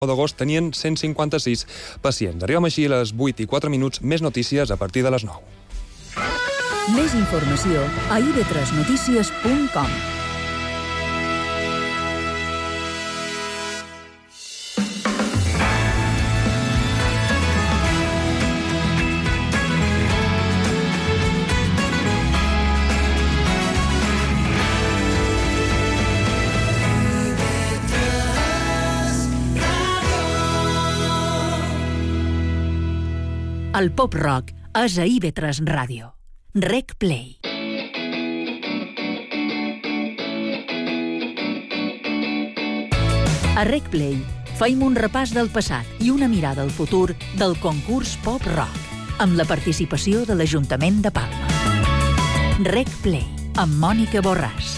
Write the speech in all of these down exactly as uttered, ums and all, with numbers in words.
d'agost tenien cent cinquanta-sis pacients. Arribem així a les vuit i quatre minuts, més notícies a partir de les nou. Més informació a i ve tres notícies punt com. El pop-rock és a i ve tres Ràdio. Rec Play. A Rec Play feim un repàs del passat i una mirada al futur del concurs pop-rock, amb la participació de l'Ajuntament de Palma. Rec Play, amb Mònica Borràs.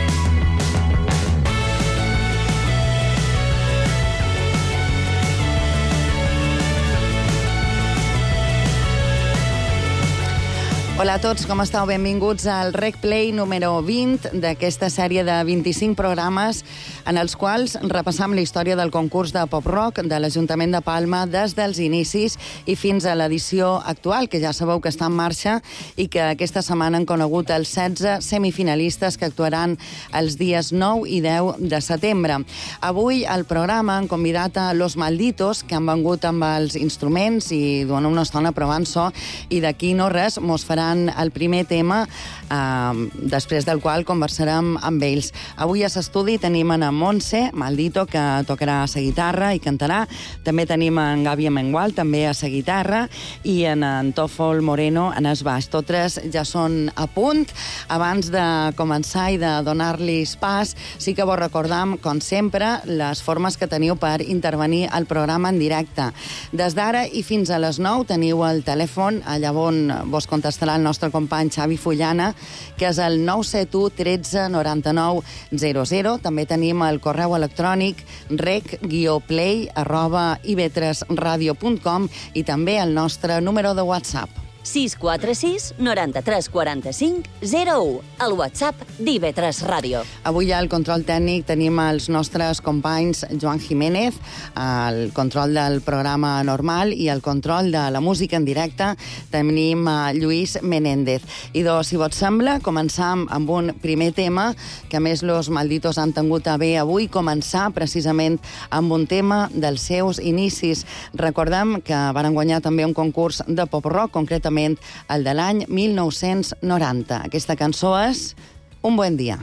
Hola a tots, com esteu? Benvinguts al Rec Play número vint d'aquesta sèrie de vint-i-cinc programes en els quals repassam la història del concurs de pop-rock de l'Ajuntament de Palma des dels inicis i fins a l'edició actual, que ja sabeu que està en marxa i que aquesta setmana han conegut els setze semifinalistes que actuaran els dies nou i deu de setembre. Avui al programa han convidat a Los Malditos, que han vengut amb els instruments i durant una estona provant so, i d'aquí no res mos faran el primer tema, eh, després del qual conversarem amb ells. Avui a l'estudi tenim en Montse Maldito, que tocarà la guitarra i cantarà. També tenim en Gavi Amengual, també a la guitarra, i en, en Tòfol Moreno en el baix. Tots tres ja són a punt. Abans de començar i de donar-los pas, sí que vos recordam, com sempre, les formes que teniu per intervenir al programa en directe. Des d'ara i fins a les nou teniu el telèfon, allà on vos contestarà el nostre company Xavi Fullana, que és el nou set u tretze noranta-nou zero zero. També tenim el correu electrònic rec guió play arroba i ve tres ràdio punt com i també el nostre número de WhatsApp. sis quatre sis noranta-tres quaranta-cinc zero u, el WhatsApp d'I ve tres Ràdio. Avui al control tècnic tenim els nostres companys Joan Jiménez, el control del programa normal, i el control de la música en directe tenim a Lluís Menéndez. I doncs, si vos sembla, començam amb un primer tema, que a més Los Malditos han tingut a bé avui començar precisament amb un tema dels seus inicis. Recordem que van guanyar també un concurs de pop-rock, concretament el de l'any mil nou-cents noranta. Aquesta cançó és Un buen dia.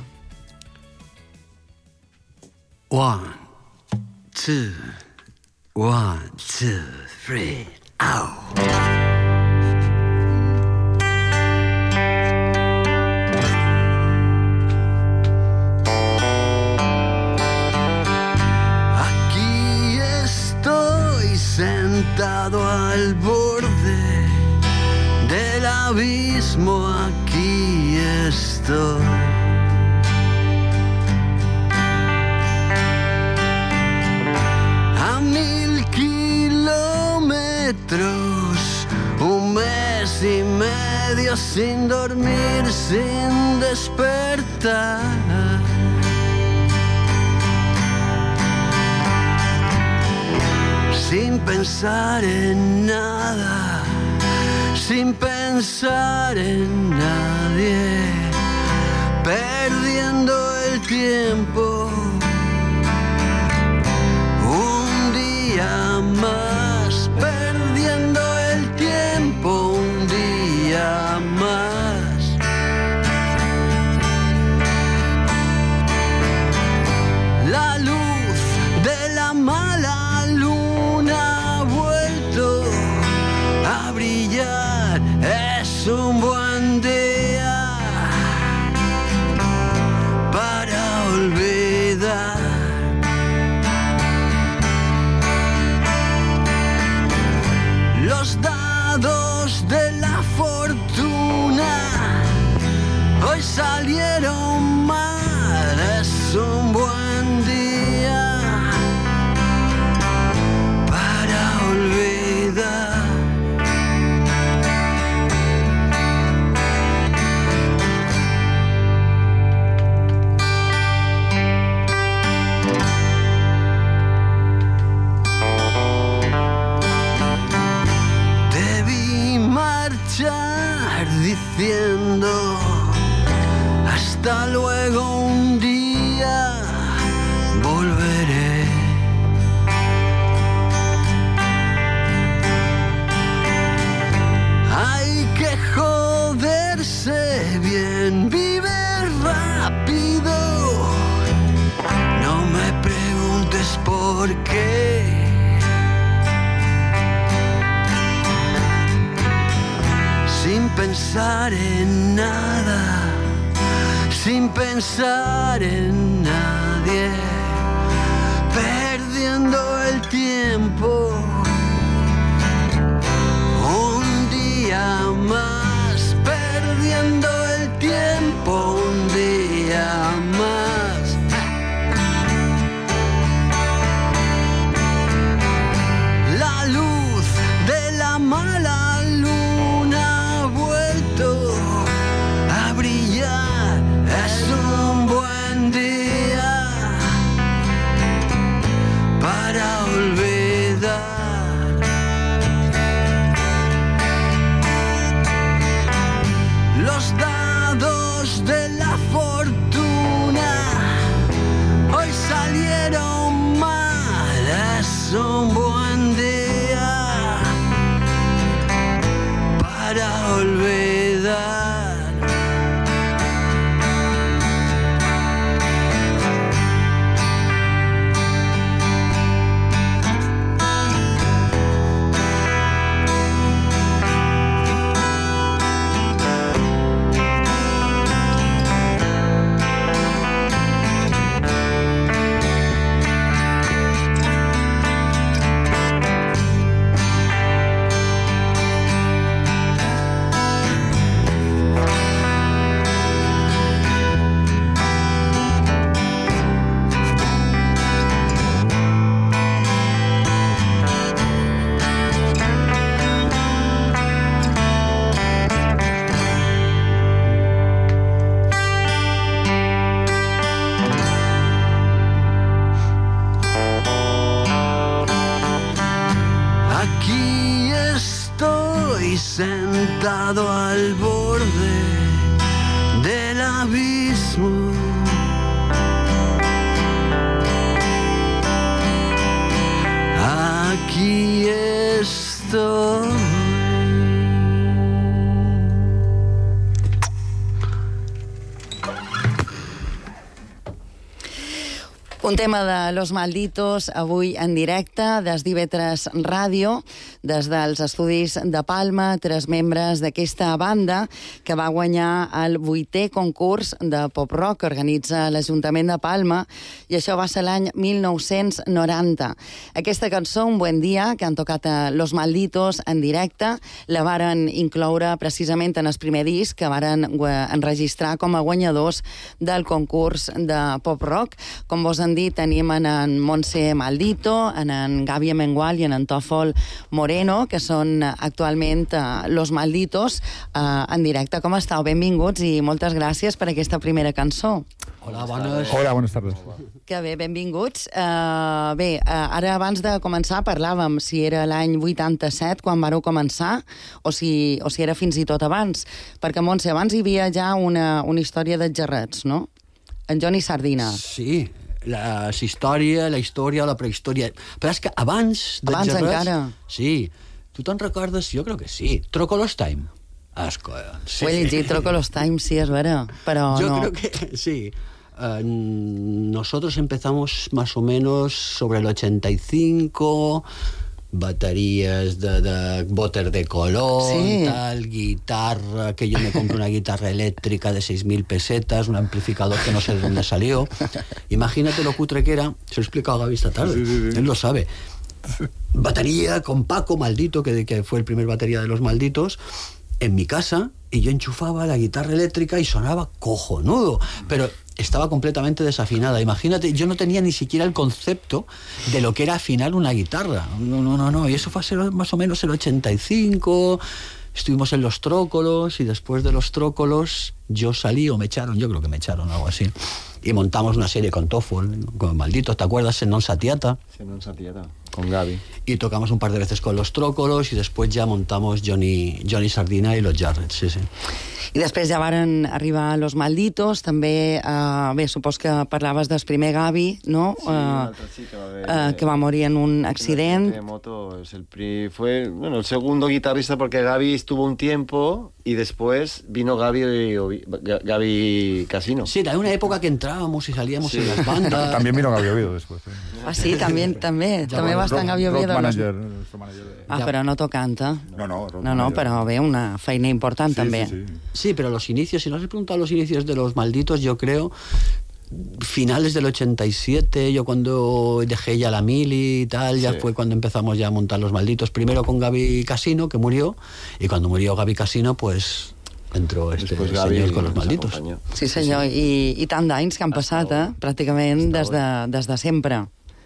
One, two, one, two, three, au! Aquí estoy sentado al borde del abismo, aquí estoy. A mil kilómetros, un mes y medio sin dormir, sin despertar. Sin pensar en nada, sin pensar en nadie, perdiendo el tiempo. Un día más, perdiendo el tiempo, un día más. La luz de la mala luna ha vuelto a brillar. Es un buen día para olvidar. diciendo hasta luego, un día volveré. Hay que joderse bien, vive rápido. No me preguntes por qué. Sin pensar en nada, sin pensar en nadie, perdiendo el tiempo. Un día más, perdiendo el tiempo, un día más. La luz de la mala luna ha vuelto a brillar. Es un buen día para olvidar. Los dados de la fortuna hoy salieron mal. Es un buen día para olvidar. Aquí estoy sentado al borde del abismo. Aquí estoy. Un tema de Los Malditos, avui en directe, des d'I V tres Ràdio, des dels estudis de Palma, tres membres d'aquesta banda que va guanyar el vuitè concurs de pop-rock que organitza l'Ajuntament de Palma, i això va ser l'any mil nou-cents noranta. Aquesta cançó, Un buen dia, que han tocat a Los Malditos en directe, la varen incloure precisament en el primer disc que varen enregistrar com a guanyadors del concurs de pop-rock. Com vos han dit, tenim en, en Montse Maldito, en en Gavi Mengual i en en Tòfol Moreno, que són actualment uh, Los Malditos uh, en directe. Com estàu? Benvinguts i moltes gràcies per aquesta primera cançó. Hola, bones. Hola, buenas tardes. Que bé, benvinguts. Uh, bé, uh, ara abans de començar parlàvem si era l'any vuitanta-set quan vareu començar o si, o si era fins i tot abans. Perquè, Montse, abans hi havia ja una, una història de gerrets, no? En Johnny Sardina. Sí, la història, la història, la prehistòria. Però és que abans de abans gerrets... encara. Sí. Tu te'n recordes? Jo crec que sí. Trocolos Time. Asco, sí. Ho he llegit, Trocolos Time, sí, és vera, però Yo no. creo que sí. Uh, nosotros empezamos más o menos sobre el ochenta y cinco, baterías de, de boter de color, sí. tal, guitarra, que yo me compré una guitarra eléctrica de seis mil pesetas, un amplificador que no sé de dónde salió. Imagínate lo cutre que era, se lo he explicado a Gaby esta tarde, sí, sí, sí. Él lo sabe. Batería con Paco Maldito, que, que fue el primer batería de Los Malditos, en mi casa, y yo enchufaba la guitarra eléctrica y sonaba cojonudo, pero estaba completamente desafinada. Imagínate, yo no tenía ni siquiera el concepto de lo que era afinar una guitarra. No, no, no, no. Y eso fue más o menos el ochenta y cinco, estuvimos en Los Trócolos, y después de Los Trócolos yo salí, o me echaron, yo creo que me echaron, algo así. Y montamos una serie con Tòfol, con Malditos, ¿te acuerdas? En Non Satiata. Sí, Non Satiata. con Gaby. Y tocamos un par de veces con los Trócolos y después ya montamos Johnny, Johnny Sardina y los Jarrets, sí, sí. I després ja varen arribar Los Malditos, també, eh, bé, supos que parlaves del primer Gavi, no? Sí, una altra sí que va haver... Eh, que va morir en un accident. De moto, es el pri... fue bueno, el segundo guitarrista porque Gaby estuvo un tiempo y después vino Gaby, Gaby Casino. Sí, era una época que entrábamos y salíamos sí. en las bandas. También vino Gaby Oviedo después. ¿eh? Ah, sí, també, també, Ja, també bueno, va estar en Gavi Rock Oviedo. manager, nuestro manager de... Ah, però no tocant, eh? No, no, rock No, no, manager. però bé, una feina important Sí, també. sí, sí. Sí, pero los inicios, si no has preguntado los inicios de Los Malditos, yo creo finales del ochenta y siete, yo cuando dejé ya la mili y tal, ya Sí. fue cuando empezamos ya a montar Los Malditos, primero con Gaby Casino, que murió, y cuando murió Gaby Casino, pues entró este Después señor Gaby con Los nos Malditos. acompañó. Sí, senyor, i, i tant d'anys que han passat, eh? Pràcticament des de, des de sempre.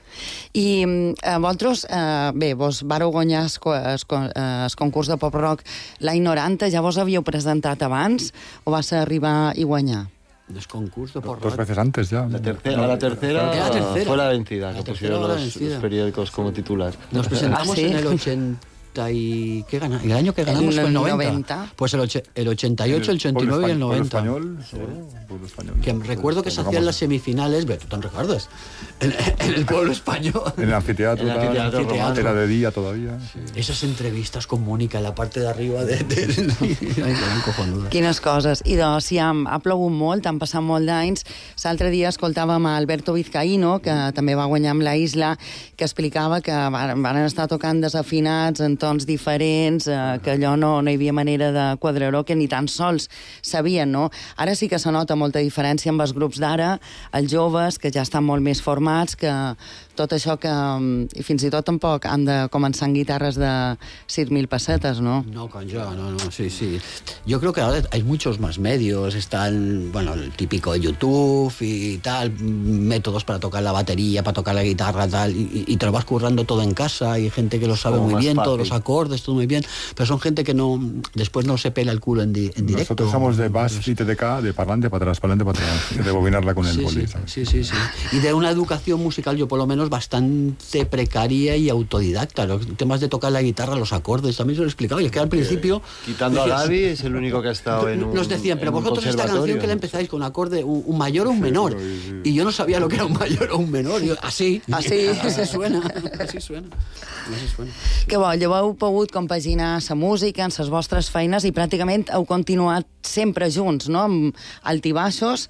I eh, vosaltres, eh, bé, vos vareu guanyar el, el, el concurs de pop-rock l'any noranta, ja vos havíeu presentat abans o va ser arribar i guanyar? Los concursos por Dos veces antes ya. La tercera, la tercera, Era la tercera. fue la vencida, La que tercera pusieron fue la los, vencida. los periódicos como titular. Nos presentamos Ah, ¿sí? en el ochenta y... ¿Qué gana? El año que ganamos El fue el noventa. noventa. Pues el, oche- el ochenta y ocho, el ochenta y nueve y el noventa. Pueblo español, seguro, pueblo español. Que recuerdo que se Tocamos hacían las semifinales, pero tú te recuerdas, en, en el pueblo español. En el anfiteatro, En el tal, anfiteatro romano. era de día todavía. Sí. Esas entrevistas con Mónica en la parte de arriba de... de, de Ai, que eren cojonudes. Quines coses. I doncs, sí, ha, ha plogut molt, han passat molt d'anys. L'altre dia escoltàvem a Alberto Vizcaíno, que també va guanyar amb la Isla, que explicava que van, van estar tocant desafinats en tons diferents, eh, que allò no, no hi havia manera de quadrar-ho, que ni tan sols sabien, no? Ara sí que se nota molta diferència amb els grups d'ara, els joves, que ja estan molt més formats, que tot això que... I fins i tot tampoc han de començar en guitarres de sis mil pessetes, no? No, con yo, no, no, sí, sí. Yo creo que ahora hay muchos más medios, están, bueno, el típico YouTube y tal, métodos para tocar la batería, para tocar la guitarra, tal, y, y te lo vas currando todo en casa, hay gente que lo sabe Como muy más bien, fácil. todos los acordes, todo muy bien, pero son gente que no, después no se pela el culo en, di- en directo. Nosotros somos de bass y T D K, de parlante para atrás, parlante para atrás, de bobinarla con el Sí, boli, sí, ¿sabes? sí, sí, sí. Y de una educación musical, yo por lo menos, bastante precaria y autodidacta. Los temas de tocar la guitarra, los acordes, también se lo he explicado. Y es que al principio... Quitando a decías- Gaby, es el único que ha estado en un Nos decían, pero en un vosotros esta canción conservatorio. que la empezáis con un acorde, un, un mayor o un menor. Y yo no sabía lo que era un mayor o un menor. Yo, así, Así. así suena, así suena. Así suena. Que bo, llavors heu pogut compaginar la música amb les vostres feines i pràcticament heu continuat sempre junts, no?, amb altibaixos,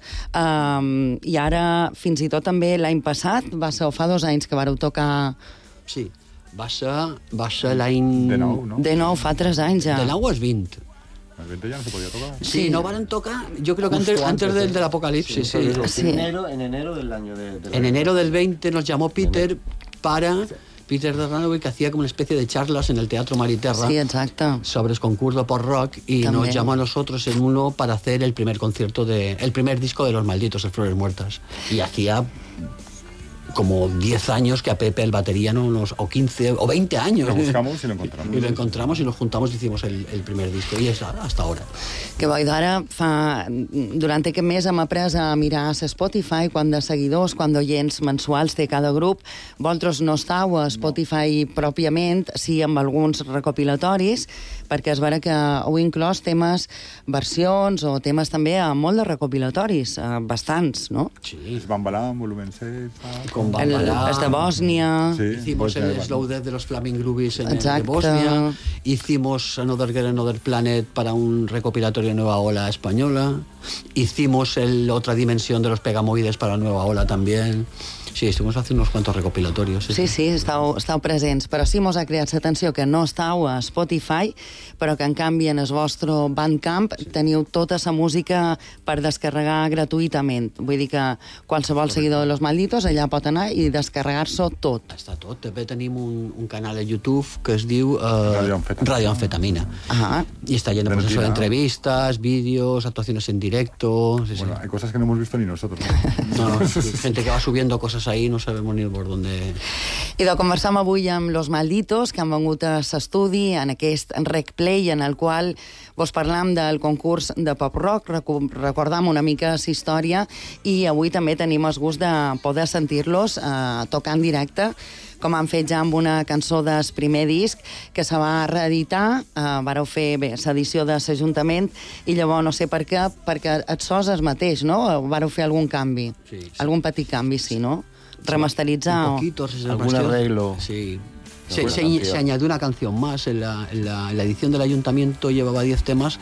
um, i ara fins i tot també l'any passat, va ser, o fa dos anys que vareu tocar Sí, va ser, va ser l'any... De nou, no? de nou, fa tres anys ja. De nou és vint. El veinte ya no se podía tocar. Sí, Sí. no van tocar, yo creo que Justo antes, antes antes, del, ¿eh? del apocalipsis, sí. Sí. En enero, en enero del año de, del En año. enero del veinte nos llamó Peter para... Peter de Ranovi, que hacía como una especie de charlas en el Teatro Mariterra Sí, exacte. sobre el concurso por rock y También. nos llamó a nosotros en uno para hacer el primer concierto de el primer disco de Los Malditos, el Flores Muertas. Y hacía como diez años que a Pepe el batería no nos, o quince o veinte años. Lo buscamos y lo encontramos. Y lo encontramos y nos juntamos y hicimos el, el primer disco y es hasta ahora. Que bo, i d'ara fa... Durant aquest mes hem après a mirar a Spotify quant de seguidors, quant d'oients mensuals té cada grup. Vosaltres no estàu a Spotify no. pròpiament, sí amb alguns recopilatoris, perquè es veurà que heu inclòs temes, versions o temes també a molt de recopilatoris, eh, bastants, no? Sí. Es Bambalam, volumen seis... tal. Con El, Bambalá. els de Bòsnia... Sí, Hicimos Bosnia el y Slow Death de los Flaming Groovies en, en Exacto. Bosnia. Hicimos Another Girl, Another Planet para un recopilatorio de Nueva Ola española. Hicimos el Otra Dimensión de los Pegamoides para Nueva Ola también. Sí, estuvimos haciendo unos cuantos recopilatorios. Sí, sí, estàu, estàu presents. Però sí mos ha creat l'atenció que no estàu a Spotify, però que en canvi en el vostre Bandcamp sí. teniu tota la música per descarregar gratuïtament. Vull dir que qualsevol seguidor de Los Malditos allà pot anar i descarregar-s'ho tot. Està tot. També tenim un, un canal a YouTube que es diu eh, Radioamfetamina. Radioamfetamina. Ah, Y está lleno pues, eso, de entrevistas, vídeos, actuaciones en directo. Sí, Bueno, sí. hay cosas que no hemos visto ni nosotros. No, no, gente que va subiendo cosas ahí, no sabemos ni por dónde... I de conversar avui amb Los Malditos, que han vengut a l'estudi en aquest Rec Play, en el qual vos parlam del concurs de pop-rock, recordam una mica la història, i avui també tenim el gust de poder sentir-los eh, tocar en directe, com han fet ja amb una cançó del primer disc, que se va reeditar, eh, vareu fer bé l'edició de l'Ajuntament, i llavors no sé per què, perquè et sos el mateix, no? Vareu fer algun canvi, Sí, sí. algun petit canvi, sí, no? Remasteritzar Un o... poquito, Algún arreglo. Sí. Se, Alguna se, canción. se añadió una canción más. En la, en la- en la edición del ayuntamiento llevaba diez temas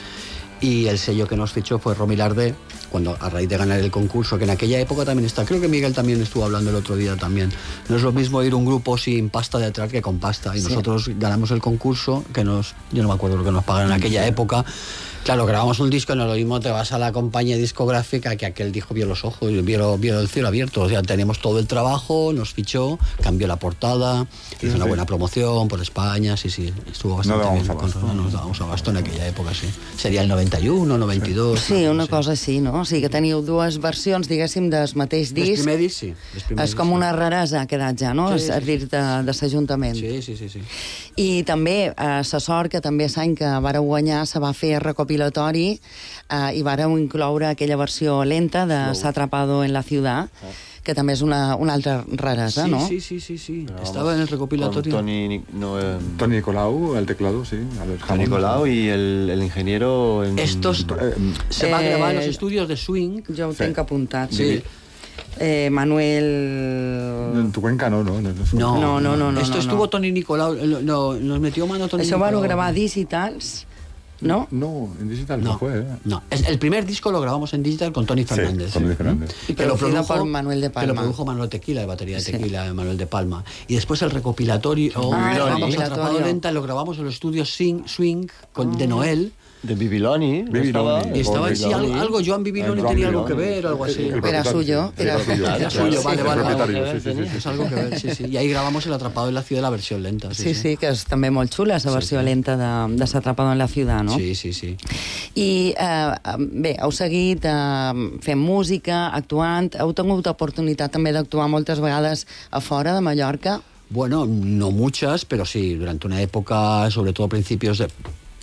y el sello que nos fichó fue Romy Lardé, cuando a raíz de ganar el concurso, que en aquella época también está. Creo que Miguel también estuvo hablando el otro día también. No es lo mismo ir un grupo sin pasta detrás que con pasta. Y Sí. nosotros ganamos el concurso, que nos, yo no me acuerdo lo que nos pagaron en aquella época. Claro, grabamos un disco y no lo mismo te vas a la compañía discográfica que aquel dijo vio los ojos, vio, vio el cielo abierto. O sea, teníamos todo el trabajo, nos fichó, cambió la portada, Sí, hizo una sí. buena promoción por España, sí, sí, estuvo bastante dábamos bien. abasto. Con- no nos dábamos abasto en aquella època, sí. Seria el noventa i u, noventa i dos... Sí, una cosa així, no? O sigui que teniu dues versions, diguéssim, del mateix El disc. primer disc, sí. el primer És disc, com sí. una raresa ha quedat ja, no? Sí, sí, a sí. dir de, de l'Ajuntament. Sí, sí, sí, sí. I també eh, la sort que també l'any que vareu guanyar se va fer recopilatori eh, i vareu incloure aquella versió lenta de S'ha atrapado en la ciudad, que també és una, una altra raresa, Sí, no? sí, sí, sí, sí. Grabamos Estaba en el con recopilatorio. Tony, Ni- no, eh, Tony Nicolau, al teclado, sí. A los Tony Hammond. Nicolau y el, el ingeniero... En, Estos Eh, se va a grabar en los Eh, estudios de Swing. Jo ho tinc apuntat. Sí. Eh, Manuel... En tu cuenca no, no. No, No, No, no, no, no, Esto no, estuvo no. Tony Nicolau, lo- lo- nos metió mano Tony Això Nicolau. van gravar digitals, no? No, en digital no, No, fue, ¿eh? no. Es- el primer disco lo grabamos en digital con Tony Fernández. con Tony Fernández. Y Que lo producido produjo por Manuel de Que Palma. lo produjo Manuel Tequila, de batería de Sí. Tequila, de Manuel de Palma. Y después el recopilatorio, oh, Ah, el grabamos recopilatorio. Atrapado Lenta, lo grabamos en los estudios Swing, Swing con, de Noel. De Bibiloni. ¿no Bibiloni. estaba? Y estaba en sí, Bibiloni. algo, algo Joan Bibiloni Joan tenía algo que Bibiloni. ver, algo así. El Era propietario, suyo, sí, era- el propietario. Era suyo, Sí, vale, el vale, propietario, vale. sí, sí, sí, sí. Es algo que ver, sí, sí. Y ahí grabamos el Atrapado en la ciudad, la versión lenta. Sí, Sí, sí, que és també molt xula, la versió lenta de, de S'Atrapado en la ciudad, no? Sí, sí, sí. I, eh, bé, heu seguit eh, fent música, actuant, heu tingut oportunitat també d'actuar moltes vegades a fora de Mallorca? Bueno, no muchas, pero sí, durante una época, sobre todo principios de...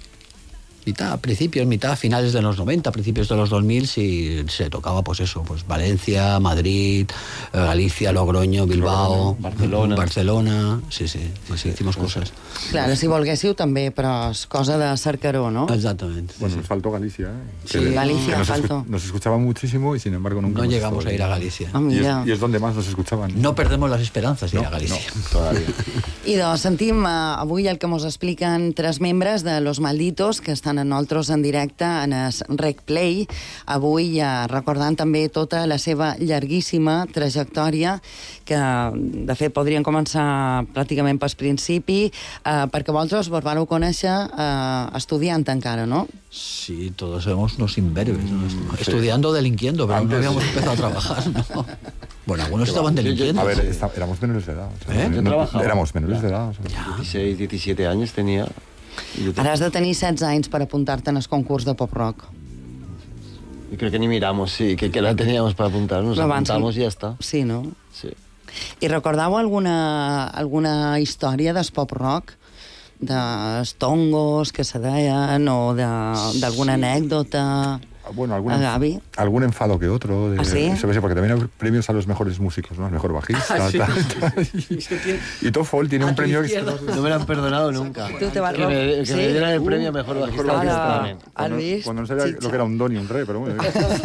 Mitad, principios, mitad, finales de los noventa, principios de los dos mil, sí se tocaba, pues eso, pues Valencia, Madrid, eh, Galicia, Logroño, Bilbao, Barcelona. Barcelona, sí, sí, sí, sí, hicimos cosas. Clar, si volguéssiu també, però és cosa de cercaró, no? Exactamente. Bueno, nos faltó Galicia, ¿eh? Sí, Galicia nos, escu- faltó. nos escuchaba muchísimo y sin embargo nunca No hemos llegamos estado a ir a allí. Galicia. Ah, Y mira. es, y es donde más nos escuchaban. No perdemos las esperanzas de ir No, a Galicia. Todavía. I doncs sentim eh, avui el que mos expliquen tres membres de Los Malditos que estan amb nosaltres en directe en el Rec Play. Avui eh, recordant també tota la seva llarguíssima trajectòria que, de fet, podrien començar pràcticament pel principi, eh, perquè vosaltres vos vareu conèixer eh, estudiant encara, no? Sí, todos éramos unos imberbes, ¿no? Estudiando, delinquiendo, pero Antes- no habíamos empezado a trabajar, ¿no? Bueno, algunos estaban delinquiendo. A ver, esta- éramos menores de edad. o sea, ¿Eh? no- Yo trabajaba. éramos menores de edad. o sea, dieciséis, diecisiete años tenía. Y yo, te- Ara has de tenir setze anys per apuntar-te en el concurs de pop-rock. y creo que ni miramos, sí, que, que la teníamos para apuntar. Nos Però abans- apuntamos y ya está. Sí, no? Sí. I recordeu alguna, alguna història del pop-rock? Dels tongos que se deien o de- d'alguna anècdota? Bueno, algún, ¿A Gaby? algún enfado que otro. De, ¿Ah, sí? eso que sé, porque también hay premios a los mejores músicos, ¿no? Al mejor bajista. Ah, sí, tal, sí, tal. Y, y Toffol tiene A un tu premio izquierda. extra. No me lo han perdonado nunca. Tú te vas- que me, que ¿Sí? me dieran el premio a mejor bajista. Mejor de Ara, también. has Cuando, vist? cuando no sabía Chicha. lo que era un don y un re, pero bueno.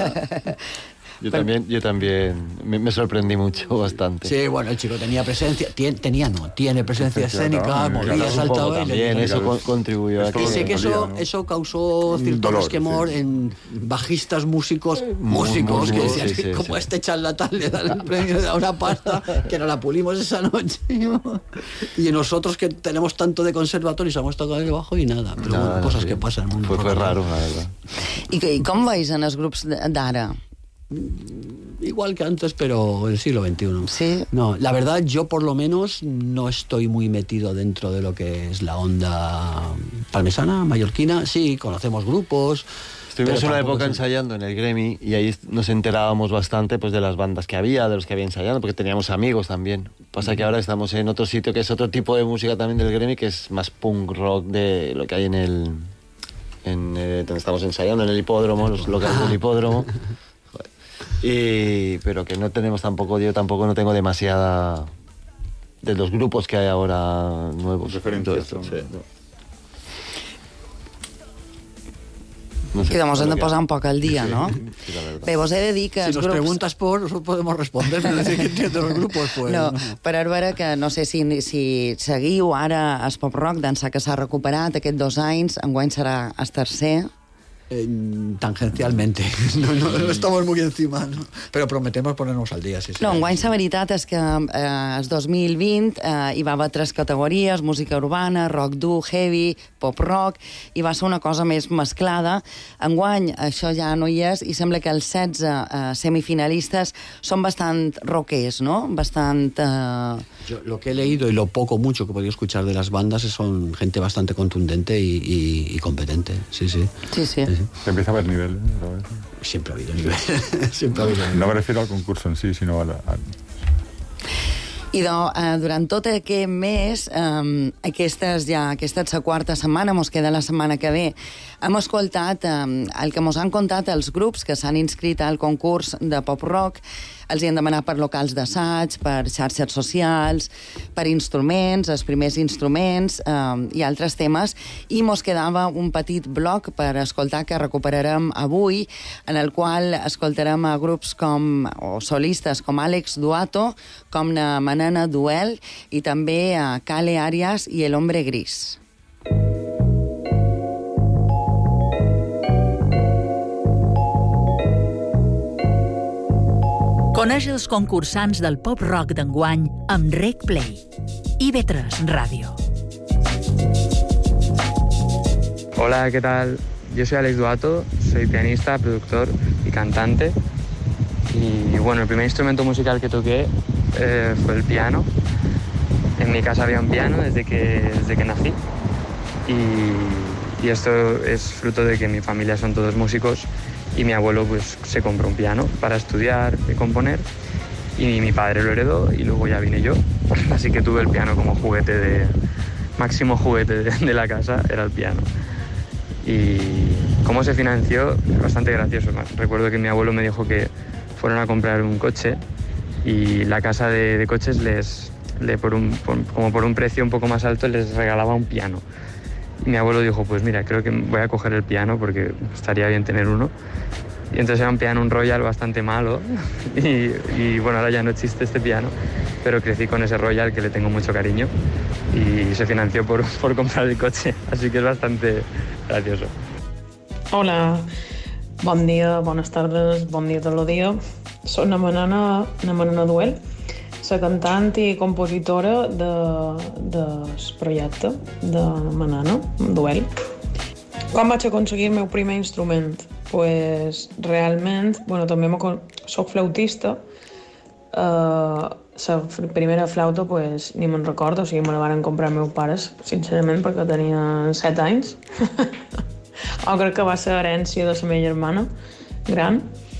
Yo también, yo también me, me sorprendí mucho, bastante. Sí, bueno, el chico tenía presencia, tien- tenía no, tiene presencia Presencia, escénica, claro, movía, claro, Un poco saltaba y también, le... eso Claro, con- es- contribuyó a es que... todo Y sé lo que eso, dolía, ¿no? eso causó cierto Dolor, resquemor sí. en bajistas, músicos, músicos, que músicos, decían, sí, sí, como sí. este charlatán le dan el premio de una pasta, que nos la pulimos esa noche. Y nosotros que tenemos tanto de conservatorio, sabemos tocar el bajo y nada, pero Nada, bueno, cosas sí. que pasan en el mundo. Fue, fue rock. raro, la verdad. I, que- I com veus en els grups d'ara? Igual que antes, pero el siglo veintiuno. Sí. No, la verdad, yo por lo menos no estoy muy metido dentro de lo que es la onda palmesana, mallorquina. Sí, conocemos grupos. Estuvimos pero una tampoco época sé- ensayando en el Grammy y ahí nos enterábamos bastante pues de las bandas que había, de los que había ensayando, porque teníamos amigos también. Pasa que ahora estamos en otro sitio que es otro tipo de música también del Grammy, que es más punk rock de lo que hay en el... En, eh, donde estamos ensayando, en el hipódromo, los locales del hipódromo. Joder. Y, pero que no tenemos tampoco, yo tampoco no tengo demasiada de los grupos que hay ahora nuevos. Referencias. Todo esto, sí. No sé, que nos hem de posar un poc al dia, sí, no? Sí, la verdad. Bé, vos he de dir que si els nos grups... preguntas por, nosotros podemos responder, pero decir que entiendo los grupos, pues... No, no. per veure que no sé si, si seguiu ara el pop-rock, d'ençà que s'ha recuperat aquests dos anys, enguany serà el tercer... Eh, tangencialmente, no, no, no estamos muy encima, ¿no? Pero prometemos ponernos al día. Sí, sí. No, enguany la veritat és que eh, el dos mil vint eh, hi va haver tres categories, música urbana, rock dur, heavy, pop-rock, i va ser una cosa més mesclada. Enguany això ja no hi és i sembla que els setze eh, semifinalistes són bastant rockers, no? Bastant... Eh... Yo, lo que he leído y lo poco mucho que he podido escuchar de las bandas son gente bastante contundente y, y, y competente, sí, sí. Sí, sí. sí, sí. Empieza a haber nivel. ¿eh? Siempre ha habido nivel. Siempre ha habido nivel. No me refiero al concurso en sí, sino a la... A... I do, eh, durant tot aquest mes, eh, aquestes ja, aquesta és la quarta setmana, mos queda la setmana que ve, hem escoltat eh, el que mos han contat els grups que s'han inscrit al concurs de pop-rock. Els hi han demanat per locals d'assaig, per xarxes socials, per instruments, els primers instruments eh, i altres temes, i mos quedava un petit bloc per escoltar que recuperarem avui, en el qual escoltarem a grups com, o solistes com Àlex Duato, com na Manana Duel, i també a Kale Arias i El Hombre Gris. Coneix els concursants del pop-rock d'enguany amb Rec Play. I ve tres Ràdio. Hola, ¿qué tal? Yo soy Alex Duato, soy pianista, productor y cantante. Y bueno, el primer instrumento musical que toqué eh, fue el piano. En mi casa había un piano desde que, desde que nací. Y, y esto es fruto de que mi familia son todos músicos. Y mi abuelo pues se compró un piano para estudiar y componer, y mi padre lo heredó y luego ya vine yo. Así que tuve el piano como juguete de... máximo juguete de, de la casa, era el piano. Y cómo se financió, bastante gracioso. Recuerdo que mi abuelo me dijo que fueron a comprar un coche y la casa de, de coches les, le, por un, por, como por un precio un poco más alto les regalaba un piano. Y mi abuelo dijo, pues mira, creo que voy a coger el piano porque estaría bien tener uno. Y entonces era un piano, un Royal bastante malo. Y, y bueno, ahora ya no existe este piano, pero crecí con ese Royal que le tengo mucho cariño. Y se financió por, por comprar el coche, así que es bastante gracioso. Hola, bon dia, bones tardes, bon dia tot el dia. Soc na Manana, na Manana Duel, la cantant i compositora de, del projecte de Manana, Duel. Quan vaig aconseguir el meu primer instrument? Pues, realment, bueno, també soc flautista. Uh, la primera flauta pues, ni me'n recordo, o sigui, me la van comprar meus pares, sincerament, perquè tenia set anys. O crec que va ser herència de la meva germana gran.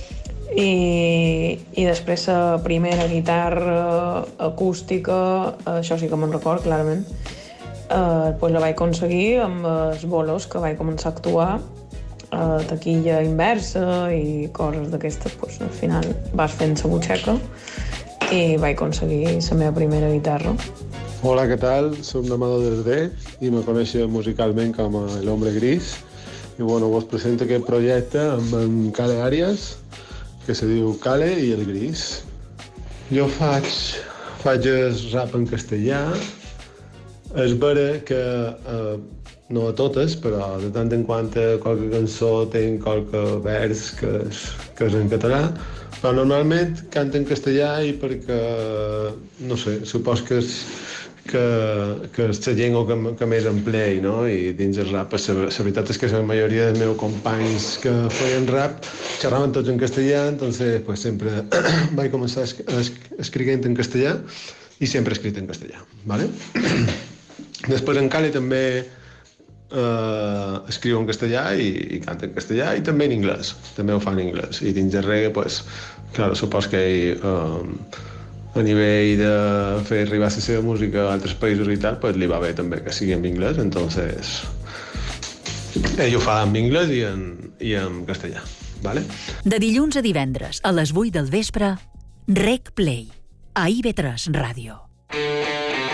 I, i després la primera guitarra acústica, això sí que me'n record clarament, eh, pues la vaig aconseguir amb els bolos que vaig començar a actuar, eh, taquilla inversa i coses d'aquestes. Pues, al final vas fent la butxaca i vaig aconseguir la meva primera guitarra. Hola, què tal? Soc Namado Desdé i me coneixo musicalment com a El Hombre Gris. I bueno, vos presento aquest projecte amb en Kale Arias, que se diu Kale i el Gris. Jo faig, faig el rap en castellà. És vera que, eh, no a totes, però de tant en quant qualque cançó té qualque vers que és, que és en català, però normalment canto en castellà i perquè, no sé, supos que és, que, que és la llengua que, que més emplei, no? I dins el rap, la, la veritat és que la majoria dels meus companys que feien rap xerraven tots en castellà, entonces pues, sempre vaig començar escrivint en castellà i sempre he escrit en castellà, ¿vale? Després en Kale també eh, escriu en castellà i, i canta en castellà i també en anglès, també ho fa en anglès. I dins el reggae, pues, claro, supos que eh, a nivell de fer arribar la seva música a altres països i tal, pues li va bé també que sigui en anglès, entonces ell ho fa en anglès i en, i en castellà, ¿vale? De dilluns a divendres a les vuit del vespre, Rec Play, a I V tres Ràdio.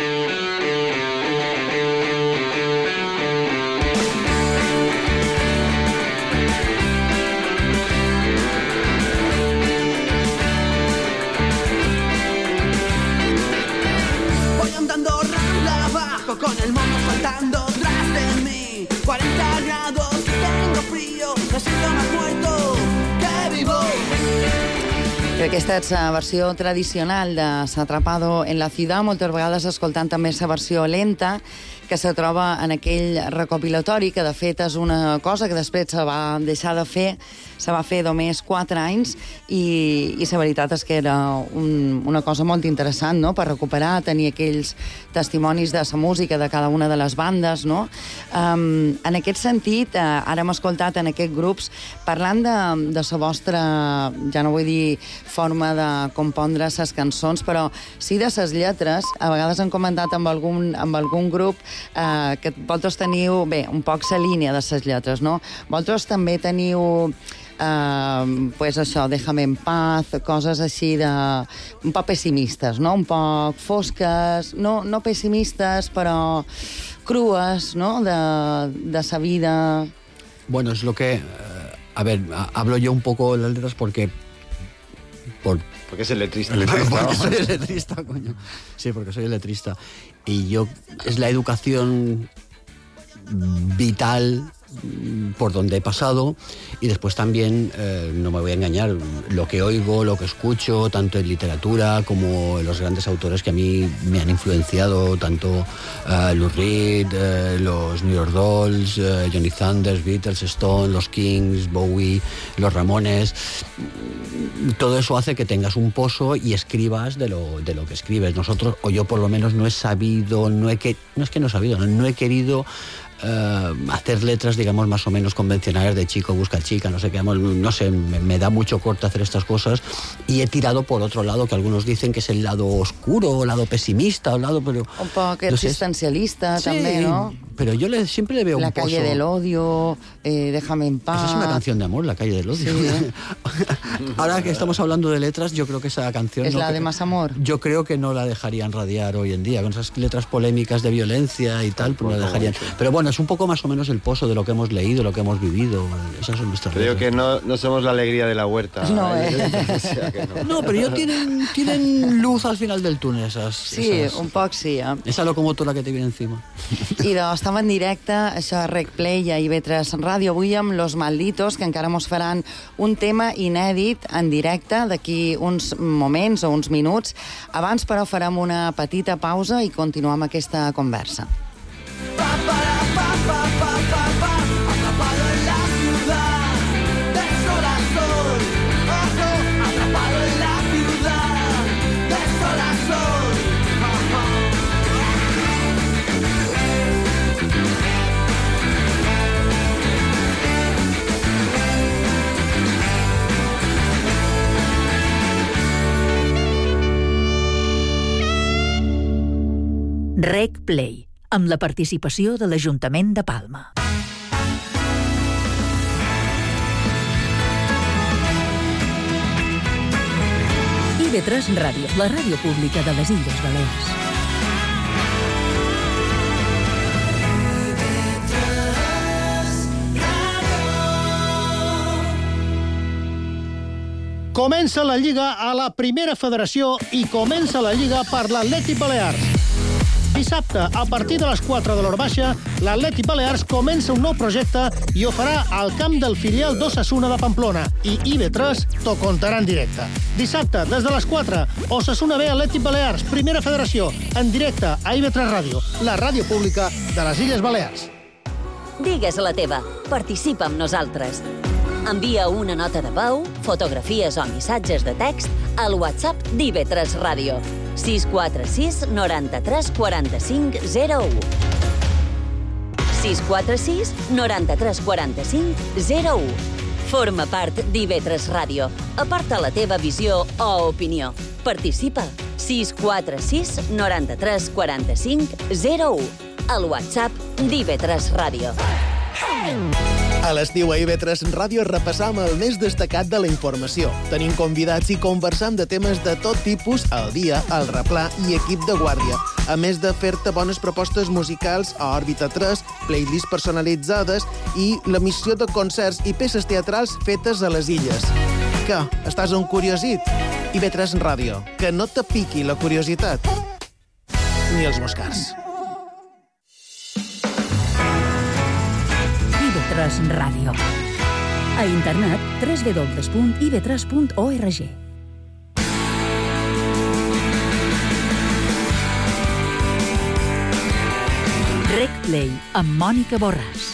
abajo con el mundo saltando tras de mí. cuarenta grados, tengo frío, me siento más muerto que vivo. Aquesta és la versió tradicional de S'Atrapado en la ciutat, moltes vegades escoltant també la versió lenta, que se troba en aquell recopilatori, que de fet és una cosa que després se va deixar de fer, se va fer només quatre anys, i, i la veritat és que era un, una cosa molt interessant, no?, per recuperar, tenir aquells testimonis de la música de cada una de les bandes, no? Um, en aquest sentit, uh, ara hem escoltat en aquests grups, parlant de, de la vostra, ja no vull dir forma de compondre les cançons, però sí de les lletres. A vegades hem comentat amb algun, amb algun grup eh, que vosaltres teniu, bé, un poc la línia de les lletres, no? Vosaltres també teniu eh, pues això, Déjame en paz, coses així de... un poc pessimistes, no? Un poc fosques, no, no pessimistes, però crues, no? De, de sa vida. Bueno, es lo que... Eh, a ver, hablo yo un poco de las letras porque... Por, porque es el letrista. El letrista porque soy el letrista, coño. Sí, porque soy el letrista. Y yo, es la educación vital por donde he pasado, y después también, eh, no me voy a engañar, lo que oigo, lo que escucho, tanto en literatura como en los grandes autores que a mí me han influenciado, tanto uh, Lou Reed, uh, los New York Dolls, uh, Johnny Thunders, Beatles, Stone, los Kings, Bowie, los Ramones. Todo eso hace que tengas un pozo y escribas de lo, de lo que escribes. Nosotros, o yo por lo menos, no he sabido, no, he que, no es que no he sabido, no, no he querido Uh, hacer letras, digamos, más o menos convencionales de chico busca chica, no sé qué, no sé, me, me da mucho corte hacer estas cosas, y he tirado por otro lado, que algunos dicen que es el lado oscuro, o el lado pesimista, o el lado, pero... Un poc existencialista, sí, també, no? Pero yo le, siempre le veo La un pozo. calle del odio, eh, Déjame en paz... Esa es una canción de amor, La calle del odio. Sí, ¿eh? Ahora que estamos hablando de letras, yo creo que esa canción... Es no, la que, de Más amor. Yo creo que no la dejarían radiar hoy en día, con esas letras polémicas de violencia y tal, pues no la dejarían. Pero bueno, es un poco más o menos el pozo de lo que hemos leído, lo que hemos vivido. Esas son nuestras Creo letras. que no, no somos la alegría de la huerta. No, ¿eh? eh. O sea que no. No, pero ellos tienen, tienen luz al final del túnel, esas... Sí, esas, un poc sí, eh? Esa locomotora que te viene encima. I doncs estava en directe, això és Rec Play i a I V tres Ràdio, avui amb Los Malditos, que encara mos faran un tema inèdit en directe d'aquí uns moments o uns minuts. Abans, però, farem una petita pausa i continuem aquesta conversa. Rec Play, amb la participació de l'Ajuntament de Palma. I V tres Ràdio, la ràdio pública de les Illes Balears. Comença la Lliga a la Primera Federació i comença la Lliga per l'Atlètic Balears. Dissabte, a partir de les quatre de l'hora baixa, l'Atlètic Balears comença un nou projecte i ho farà al camp del filial d'Osasuna de Pamplona, i I V tres t'ho contarà en directe. Dissabte, des de les quatre, Osasuna B Atlètic Balears, Primera Federació, en directe a I V tres Ràdio, la ràdio pública de les Illes Balears. Digues la teva. Participa amb nosaltres. Envia una nota de veu, fotografies o missatges de text al WhatsApp d'I V tres Ràdio. sis quatre sis noranta-tres quaranta-cinc zero u. sis quatre sis noranta-tres quaranta-cinc zero u. Forma part d'I V tres Ràdio. Aporta la teva visió o opinió. Participa. sis quatre sis noranta-tres quaranta-cinc zero u. Al WhatsApp d'I V tres Ràdio. A l'estiu a I V tres Ràdio repassam el més destacat de la informació. Tenim convidats i conversam de temes de tot tipus al dia, al replà i equip de guàrdia. A més de fer-te bones propostes musicals a Òrbita tres, playlists personalitzades i l'emissió de concerts i peces teatrals fetes a les illes. Què? Estàs encuriosit? I V tres Ràdio. Que no te piqui la curiositat. Ni els moscars. tres Ràdio. A internet w w w punt i v tres punt org. Rec Play amb Mònica Borràs.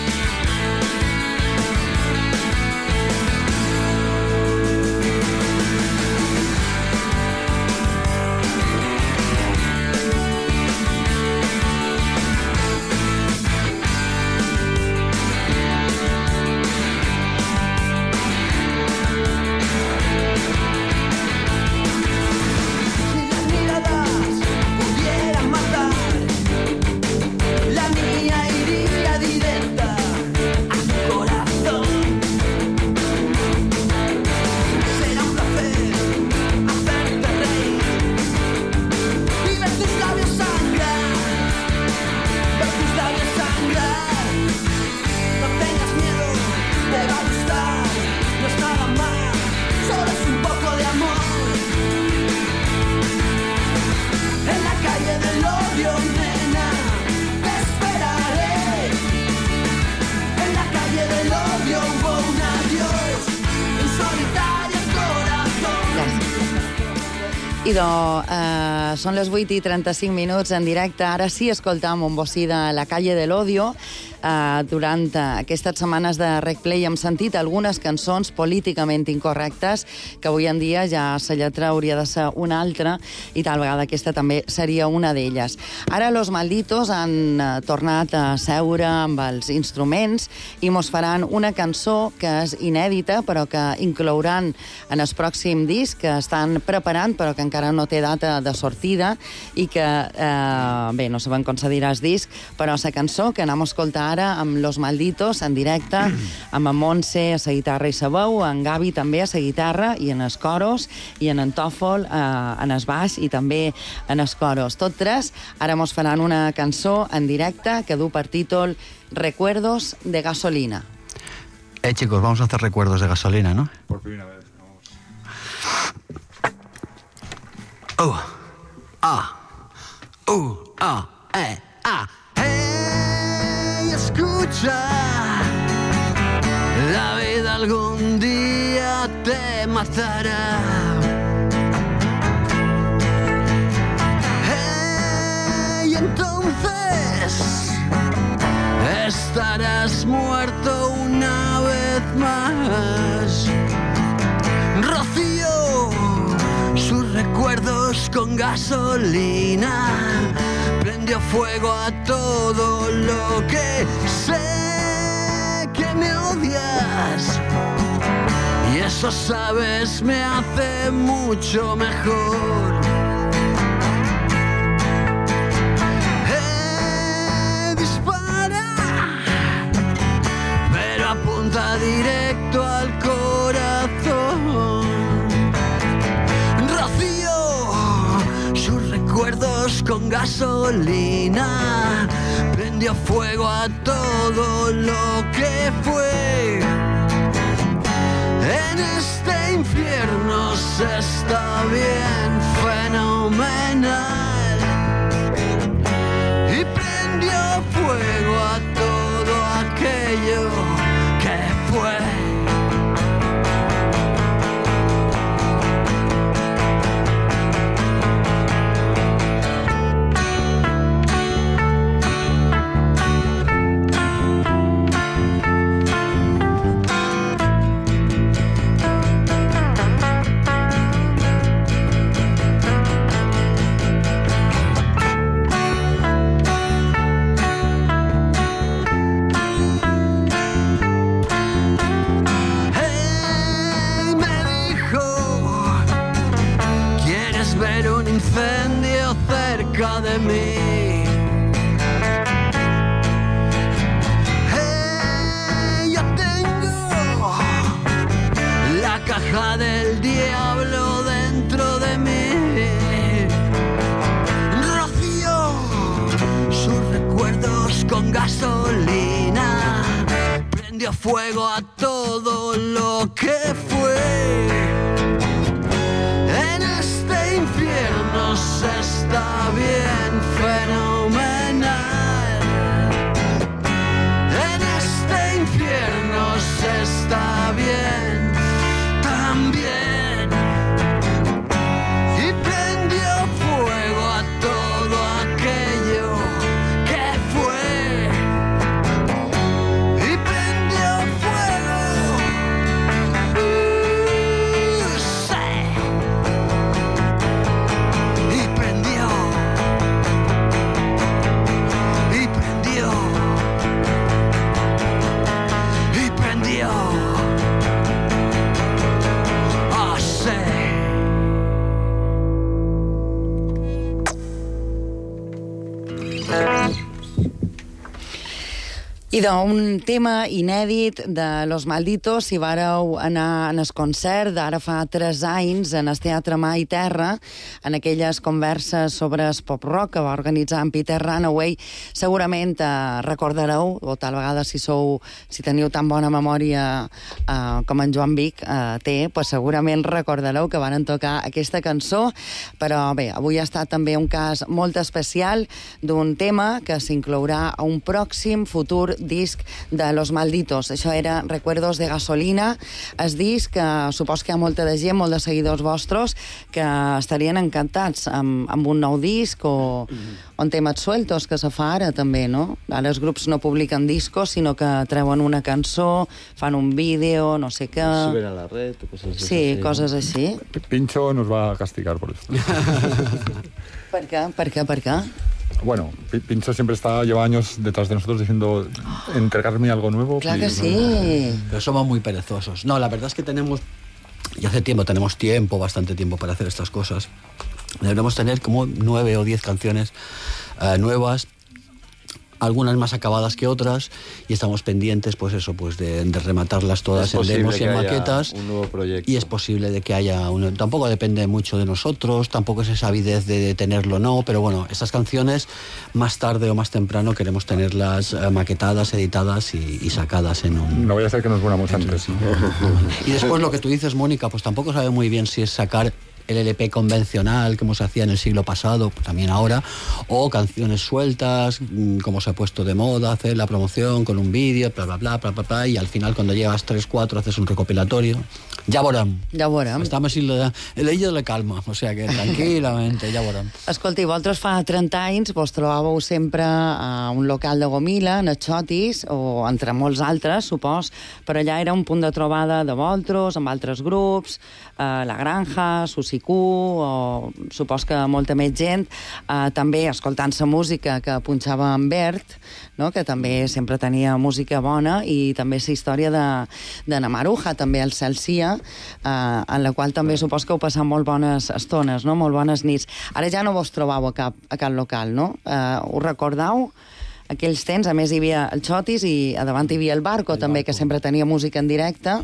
Idò, eh, són les vuit i trenta-cinc minuts en directe. Ara sí escoltam un bocí de La calle del odio. Uh, durant uh, aquestes setmanes de Rec Play hem sentit algunes cançons políticament incorrectes, que avui en dia ja la lletra hauria de ser una altra, i tal vegada aquesta també seria una d'elles. Ara Los Malditos han uh, tornat a seure amb els instruments i mos faran una cançó que és inèdita, però que inclouran en el pròxim disc, que estan preparant, però que encara no té data de sortida, i que, uh, bé, no sabem com se dirà el disc, però la cançó que anem a escoltar ara amb Los Malditos en directe, amb en Montse a la guitarra i la veu, en Gavi també a la guitarra i en els coros, i en en Tòfol eh, en el baix i també en els coros. Tot tres, ara mos faran una cançó en directe que du per títol Recuerdos de gasolina. Eh, chicos, vamos a hacer recuerdos de gasolina, ¿no? Por primera vez, Uh, vamos. ah, uh, ah, eh, ah. Escucha, la vida algún día te matará. Hey, y entonces estarás muerto una vez más. Rocío sus recuerdos con gasolina, prendió fuego a todo lo que sé que me odias, y eso, sabes, me hace mucho mejor. Eh, dispara, pero apunta directo al corazón. Recuerdos con gasolina, prendió fuego a todo lo que fue. En este infierno se está bien fenomenal, y prendió fuego a todo aquello que fue. Incendio cerca de mí. Hey, yo tengo la caja del diablo dentro de mí. Rocío sus recuerdos con gasolina, prendió fuego a todo lo que fue. Infierno se está bien fenomenal. En este infierno I d'un tema inèdit de Los Malditos, si vareu anar en el concert d'ara fa tres anys en el Teatre Mà i Terra, en aquelles converses sobre el pop-rock que va organitzar en Peter Runaway, segurament eh, recordareu, o tal vegada si sou, si teniu tan bona memòria eh, com en Joan Vic eh, té, pues segurament recordareu que van tocar aquesta cançó, però bé, avui ha estat també un cas molt especial d'un tema que s'inclourà a un pròxim futur disc de Los Malditos. Això era Recuerdos de Gasolina, el disc que supos que hi ha molta de gent, molt de seguidors vostres, que estarien encantats amb, amb un nou disc o, o en temes sueltos que se fa ara també, no? Ara els grups no publiquen discos, sinó que treuen una cançó, fan un vídeo, no sé què... Suben a la red, coses així. Sí, coses així. Pincho nos va a castigar por esto. ¿Per qué? ¿Per qué? ¿Per qué? Bueno, Pincho siempre está, lleva años detrás de nosotros diciendo, entregarme algo nuevo. Claro que sí. Pero somos muy perezosos. No, la verdad es que tenemos, y hace tiempo, tenemos tiempo, bastante tiempo para hacer estas cosas. Debemos tener como nueve o diez canciones uh, nuevas, algunas más acabadas que otras, y estamos pendientes, pues eso, pues de, de rematarlas todas en demos y en maquetas. Un nuevo proyecto. Y es posible de que haya uno. Tampoco depende mucho de nosotros, tampoco es esa avidez de tenerlo, no, pero bueno, estas canciones más tarde o más temprano queremos tenerlas eh, maquetadas, editadas y, y sacadas en un... No voy a ser que nos ponamos antes. Y después lo que tú dices, Mónica, pues tampoco sabe muy bien si es sacar el L P convencional, como se hacía en el siglo pasado, también ahora, o canciones sueltas, como se ha puesto de moda, hacer la promoción con un vídeo, bla, bla, bla, bla, bla, bla, y al final, cuando llevas tres, cuatro, haces un recopilatorio. Ja veurem. Ja veurem. Estem així en l'illa de la calma, o sigui que tranquil·lament, ja veurem. Escolti, vosaltres fa trenta anys vos trobàveu sempre a un local de Gomila, en Xotis, o entre molts altres, supos, però allà era un punt de trobada de vosaltres, amb altres grups, eh, La Granja, Susicú, o supos que molta més gent, eh, també escoltant-se música que punxava en Bert, no? Que també sempre tenia música bona, i també la història de, de Namaruja, també el Celsia, eh, en la qual també supos que heu passat molt bones estones, no? Molt bones nits. Ara ja no vos trobau a cap, a cap local, no? Eh, us recordeu aquells temps? A més hi havia el Xotis i a davant hi havia el Barco, el també, Barco, que sempre tenia música en directe.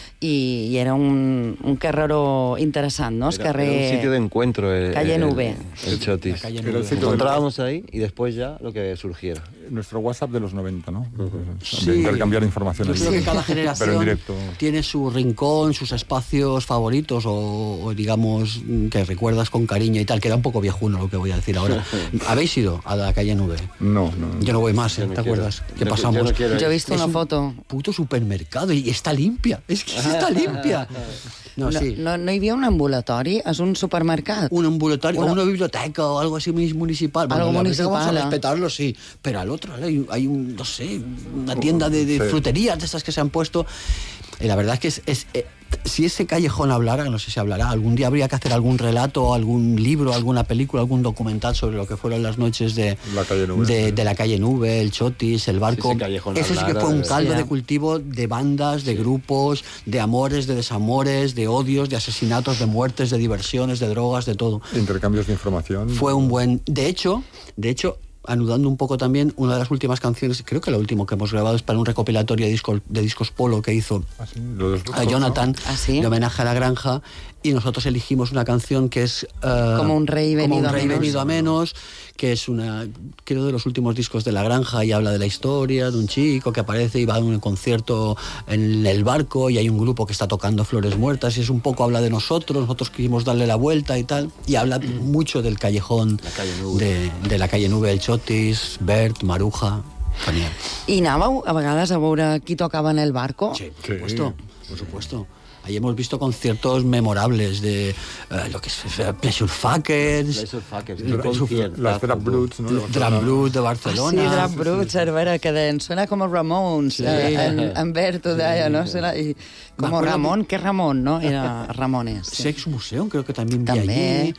Y, y era un, un carrero interesante, ¿no? Era, carrer... era un sitio de encuentro. El, calle el, Nube. El Xotis. Nos encontrábamos ahí y después ya lo que surgiera. Nuestro WhatsApp de los noventa, ¿no? Uh-huh. Sí. De intercambiar información. Yo creo que cada generación pero en directo. Tiene su rincón, sus espacios favoritos o, o digamos que recuerdas con cariño y tal, que era un poco viejuno lo que voy a decir ahora. ¿Habéis ido a la calle Nube? No, no. Yo no voy más, ¿eh? No ¿Te quiero. acuerdas? ¿Qué yo pasamos? Yo, no quiero yo he visto es una un foto. Puto supermercado y está limpia. Es que está limpia. No, no, sí. no, no hi havia un ambulatori? És un supermercat? Un ambulatorio, una... o una biblioteca o algo así municipal. Algo bueno, municipal. Vamos a respetarlo, sí. Pero al otro hay, hay un, no sé, una tienda de, de sí. fruterías de estas que se han puesto. Y la verdad es que es, es, eh, si ese callejón hablara, no sé si hablará, algún día habría que hacer algún relato, algún libro, alguna película, algún documental sobre lo que fueron las noches de la calle Nube, de, sí. de la calle Nube, el Chotis, el Barco. Sí, eso sí que fue un caldo sí, de cultivo de bandas, de sí. grupos, de amores, de desamores, de odios, de asesinatos, de muertes, de diversiones, de drogas, de todo. Intercambios de información. Fue un buen... De hecho, de hecho... anudando un poco también, una de las últimas canciones, creo que lo último que hemos grabado es para un recopilatorio de discos, de discos Polo que hizo ¿Ah, sí? ¿Lo de a Jonathan, ¿no? ¿Ah, sí? de homenaje a La Granja, y nosotros elegimos una canción que es uh, como un rey venido, como un rey a, menos. venido a menos, que es una, creo, de los últimos discos de La Granja, y habla de la historia de un chico que aparece y va a un concierto en el Barco y hay un grupo que está tocando Flores Muertas, y es un poco, habla de nosotros, nosotros quisimos darle la vuelta y tal, y habla mucho del callejón de, de la calle Nube, el Chotis, Bert, Maruja. Genial. I anàveu a vegades a veure qui tocava en el Barco? Sí, por supuesto, por supuesto. Ahí hemos visto conciertos memorables de uh, lo que es uh, Pleasure Fuckers, Pleasure Fuckers, las Drap Bruts, ¿no? Drap Bruts de Barcelona. Ah, sí, Drap Bruts, a veure, que deien, suena como Ramones, sí. eh, en, en Bert ho deia, ¿no? Será, y, como Ramón, que Ramón, ¿no? Era Ramones. Sí. Sex Museum, creo que también vi També. allí.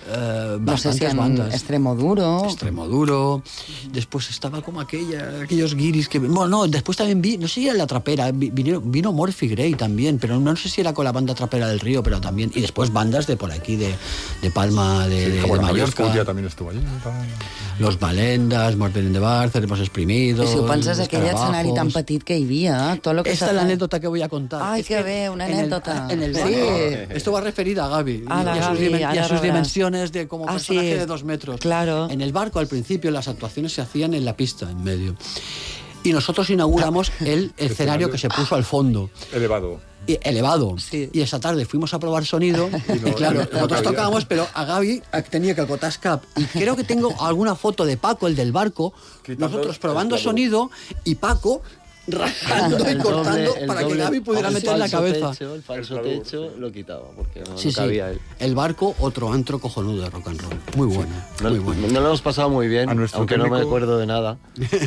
eh, no sé si en bandas. Extremoduro. Extremoduro. Después estaba como aquella, aquellos guiris que... Bueno, no, después también vi, no sé si era la trapera, vino, vino Morphy Grey también, pero no sé si era con la banda Trapera del Río, pero también... Y después bandas de por aquí, de, de Palma, de, sí, de, como de Mallorca. Escutia también estuvo allí. Los Valendas, Morbiden de Bar, Cerebros Exprimidos... I si ho penses, aquell escenari tan petit que hi havia, tot lo que Esta es la anécdota que voy a contar. Ay, es qué que bé, una en el- anécdota. En el, Sí. sí. Esto va referida a Gaby. A la y a sus, Gaby, dimen- y a ara sus veuràs. dimensiones de como Ah, personaje sí. de dos metros. Claro. En el barco, al principio, las actuaciones se hacían en la pista, en medio. Y nosotros inauguramos el escenario que se puso al fondo. Elevado. Y- elevado. Y esa tarde fuimos a probar sonido y, no- claro, no nosotros cabía. tocábamos, pero a Gaby tenía que acotar cap. Y creo que tengo alguna foto de Paco, el del barco, Quitando nosotros probando el clavo. sonido y Paco rasgando y El cortando doble- el para que doble- Gaby pudiera el meter la falso cabeza. techo, el falso techo lo quitaba porque no, Sí, no sí. cabía él. El barco, otro antro cojonudo de rock and roll. Muy bueno, No, muy bueno. no lo hemos pasado muy bien, A nuestro aunque no me técnico- acuerdo de nada.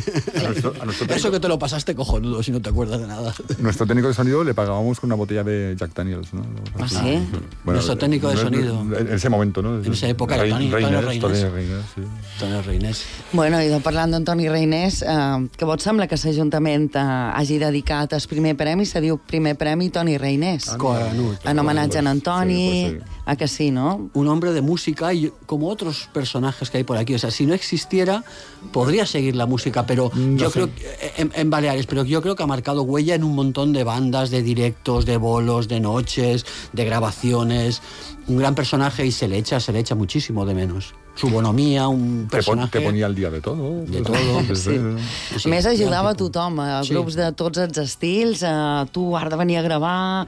A nuestro, a nuestro Eso técnico, que te lo pasaste cojonudo si no te acuerdas de nada. nuestro técnico de sonido le pagábamos con una botella de Jack Daniels, ¿no? ¿Ah, sí? Nuestro técnico de no- sonido. En ese momento, ¿no? En esa época era Rein- Toni- Toni Reines, Reines. Toni Reines, sí. Toni Reines. Bueno, i de parlant d'Antoni Reinés, eh, què vos sembla que l'Ajuntament eh, hagi dedicat el primer premi? Se diu primer premi Toni Reinés. Coronut. En homenatge a en Antoni, Sí, pues sí. a que sí, no? Un hombre de música y como otros personajes que hay por aquí. O sea, si no existiera, podría seguir la música, pero yo creo que, en, en Baleares, pero yo creo que ha marcado huella en un montón de bandas, de directos, de bolos, de noches, de grabaciones. Un gran personaje y se le echa, se le echa muchísimo de menos. Su bonomía, un Te, pon- personaje... te ponía al día de todo. De todo, Sí. A més, ajudava a tothom, a Sí. grups de tots els estils, a tu has de venir a gravar,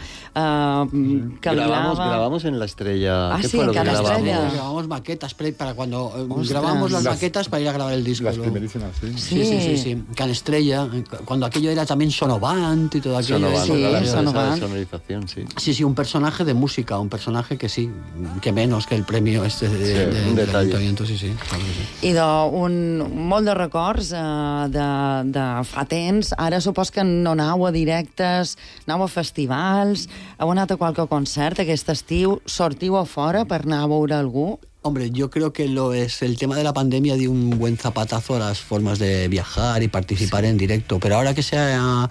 a Grabamos, caminava... grabamos en La Estrella. Ah, ¿Qué sí, fue en lo que Cala grabamos? Estrella. Grabamos maquetas pre- para cuando eh, Ostras. grabamos las, Las- maquetas para ir a grabar el disco. Las luego. primerísimas, sí. Sí, sí, sí, sí. Can Estrella, eh, cuando aquello era también Sonovant y todo aquello. Sonovant, Sí, la Sonovant. sonorización, sí. Sí, sí, un personaje de música, un personaje que sí, que menos que el premio este de, Sí, de- un del detalle. ayuntamiento, sí, sí. Claro que sí. I d'un molt de records eh, de, de fa temps. Ara supos que no aneu a directes, aneu a festivals, heu anat a qualque concert aquest estiu, sortiu a fora per anar a veure algú? Hombre, yo creo que lo es el tema de la pandemia dio un buen zapatazo a las formas de viajar y participar en directo, pero ahora que se ha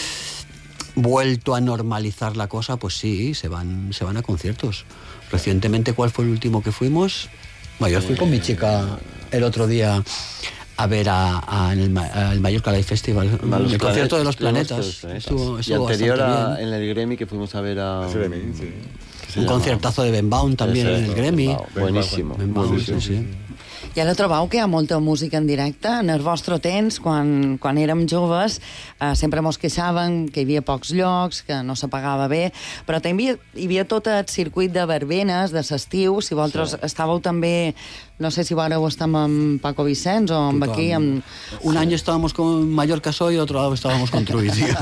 vuelto a normalizar la cosa, pues sí, se van, se van a conciertos. Recientemente, ¿cuál fue el último que fuimos? Bueno, yo fui con mi chica el otro día a ver a, a- en el, Ma- al Mallorca Live Festival, Los el concierto de los planetas, planetas. los planetas. Estuvo, y estuvo anterior bastante a, bien. en el Grammy que fuimos a ver a... Ese de mí, sí. ¿qué se Un llama? conciertazo de Ben Baum también Ese, en el Grammy. Ben Baum, Buenísimo. Ben Baum, buenísimo. sí, sí. I ara trobeu que hi ha molta música en directe? En el vostre temps, quan, quan érem joves, eh, sempre mos queixàvem que hi havia pocs llocs, que no s'apagava bé, però també hi havia, hi havia tot el circuit de verbenes, de l'estiu, si vosaltres sí. estàveu també, no sé si vareu estar amb Paco Vicenç o amb Total. aquí, amb... Un año estábamos con Mallorca Soy y otro lado estábamos con Truy, tío.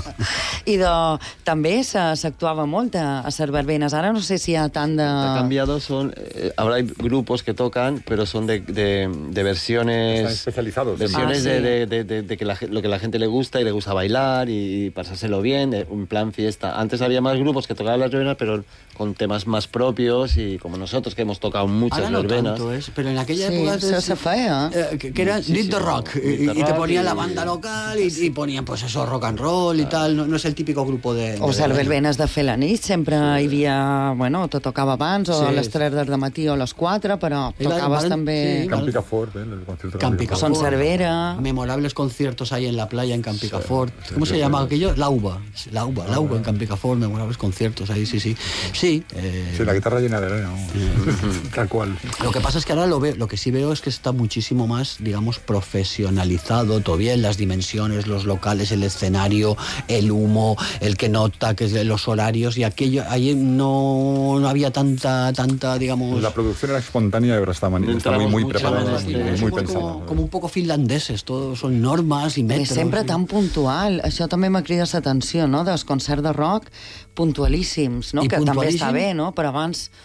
I de, també se- s'actuava molt a, a les verbenes. Ara no sé si hi ha tant de... Ha cambiado, son eh, ahora hay grupos que tocan, pero son de, de, de versiones... Están especializados. Versiones Ah, sí. de, de, de, de- de que la, ge- lo que la gente le gusta y le gusta bailar y, pasárselo bien, de un plan fiesta. Antes había más grupos que tocaban las verbenas, pero con temas más propios y como nosotros que hemos tocado muchas Ahora no verbenas. tanto, ¿es? Pero en aquella Sí, época... eso se feia. Eh, que, que era Sí, Did sí, the no. Rock Did y, the y te Rock ponían y- la banda local y, y ponían pues eso, rock and roll y tal, no, no es el típico grupo de... O de- les verbenes de fer la nit, sempre hi havia... Bueno, te tocava abans, o Sí. a les tres del matí o a les quatre, però I va- tocaves varen- també... sí, Camp Picafort, ¿eh? El concierto de Camp Camp Picafort. Son Cervera... Memorables conciertos ahí en la playa en Campicafort. ¿Cómo se llama aquello? La Uva. La Uva, la Uva en Campicafort, memorables conciertos ahí, sí, sí. Sí. eh, Sí, la guitarra llena de arena. ¿no? Tal cual. Lo que pasa es que ahora lo, ve, lo que sí veo es que está muchísimo más, digamos, profesionalizado, todavía en las dimensiones, los locales, el escenario, el humo, el que nota, que es de los horarios y aquello. Ahí no, no había tanta, tanta, digamos... La producción era espontánea y ahora está, mani- está muy, Entramos muy mucho preparada, en muy, este- muy Somos pensada. como, como un poco finlandeses, todos son normas y I metros. sempre y- tan puntual. Això també m'ha cridat l'atenció, no?, dels concerts de rock puntualíssims, no? I Que també puntualíssim. està bé, no? Però abans...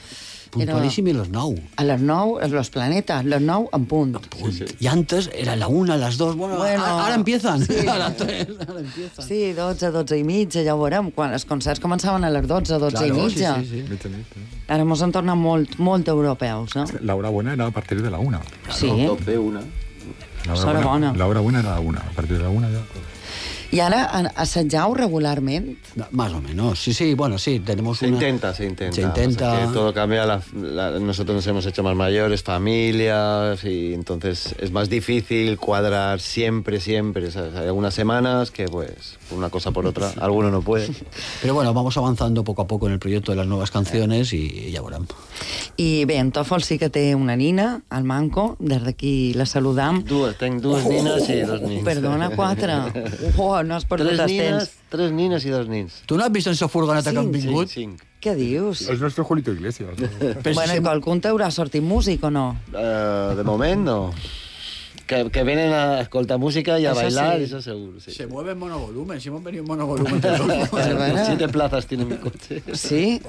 puntualíssim i les nou. A les nou, a los planetas, les nou en punt. Sí, sí. I antes era la una, las dos, bueno, Bueno, ara, ara empiezan. sí. A las tres, ara empiezan. Sí, dotze, dotze i mitja, ja ho veurem. Quan els concerts començaven a les dotze, dotze Claro, i mitja. sí, sí, sí. Mitjanit, eh? Ara mos han tornat molt, molt europeus, no? La hora buena era a partir de la una. Sí. Top de una. La hora Hora buena, bona. La hora buena era la una. A partir de la una ya... I ara a- assajau regularment? No, más o menos, sí, sí, bueno, sí, tenemos Se una... intenta, se intenta. Se intenta. Pasa que todo cambia, la- la- nosotros nos hemos hecho más mayores, familias, y entonces es más difícil cuadrar siempre, siempre. ¿Sabes? Hay algunas semanas que, pues, por una cosa por otra, alguno no puede. Pero bueno, vamos avanzando poco a poco en el proyecto de las nuevas canciones y ya verán. I bé, en Tòfol sí que té una nina, al Manco, des d'aquí la saludam. Dues, tenc dues nines i dos nins. Perdona, quatre. Oh, no has perdut Tres els nines, temps. tres nines i dos nins. ¿Tú no has visto en esa furgoneta que han Cinc, vingut? Cinc. Què dius? Es nuestro Julito Iglesias. ¿no? Bueno, i qualcun t'haurà sortit músic o no? Uh, de moment, no. Que, que vienen a escoltar música y a Eso bailar, sí. eso seguro. Sí. Se mueve en monovolumen, si hemos venido en monovolumen. Perdona. Siete plazas tiene mi coche. Sí?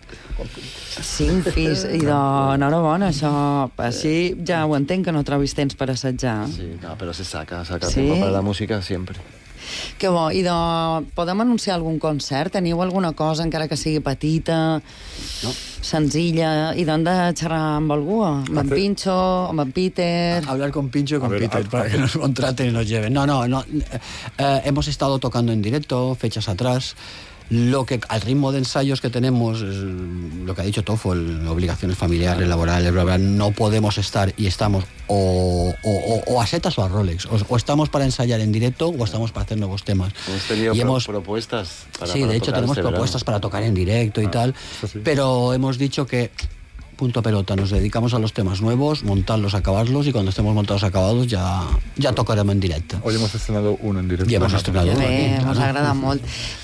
Cinc fills, i de... enhorabona, això... Així ja ho entenc, que no trobis temps per assajar. Sí, no, pero se saca, saca Sí? tiempo para la música siempre. Que bo, i de... podem anunciar algun concert? Teniu alguna cosa, encara que sigui petita, no. senzilla, i d'on de xerrar amb algú? Amb en Pincho, amb en Peter... Hablar con Pincho y con ver, Peter a- para que nos contraten y nos lleven. No, no, no. Eh, hemos estado tocando en directo, fechas atrás. Lo que al ritmo de ensayos que tenemos, es lo que ha dicho Tofol, obligaciones familiares, laborales, bla, bla, no podemos estar y estamos o, o, o, o a setas o a Rolex. O, o estamos para ensayar en directo o estamos para hacer nuevos temas. Hemos tenido Y pro- hemos- propuestas para Sí, para de hecho tocar tenemos este propuestas verano. para tocar en directo y tal, sí. pero hemos dicho que punto pelota, nos dedicamos a los temas nuevos, montarlos, acabarlos y cuando estemos montados acabados ya, ya tocaremos en directo. Hoy hemos estrenado uno en directo. I hemos estrenado uno. Bé, Claro. mos ha agradat molt.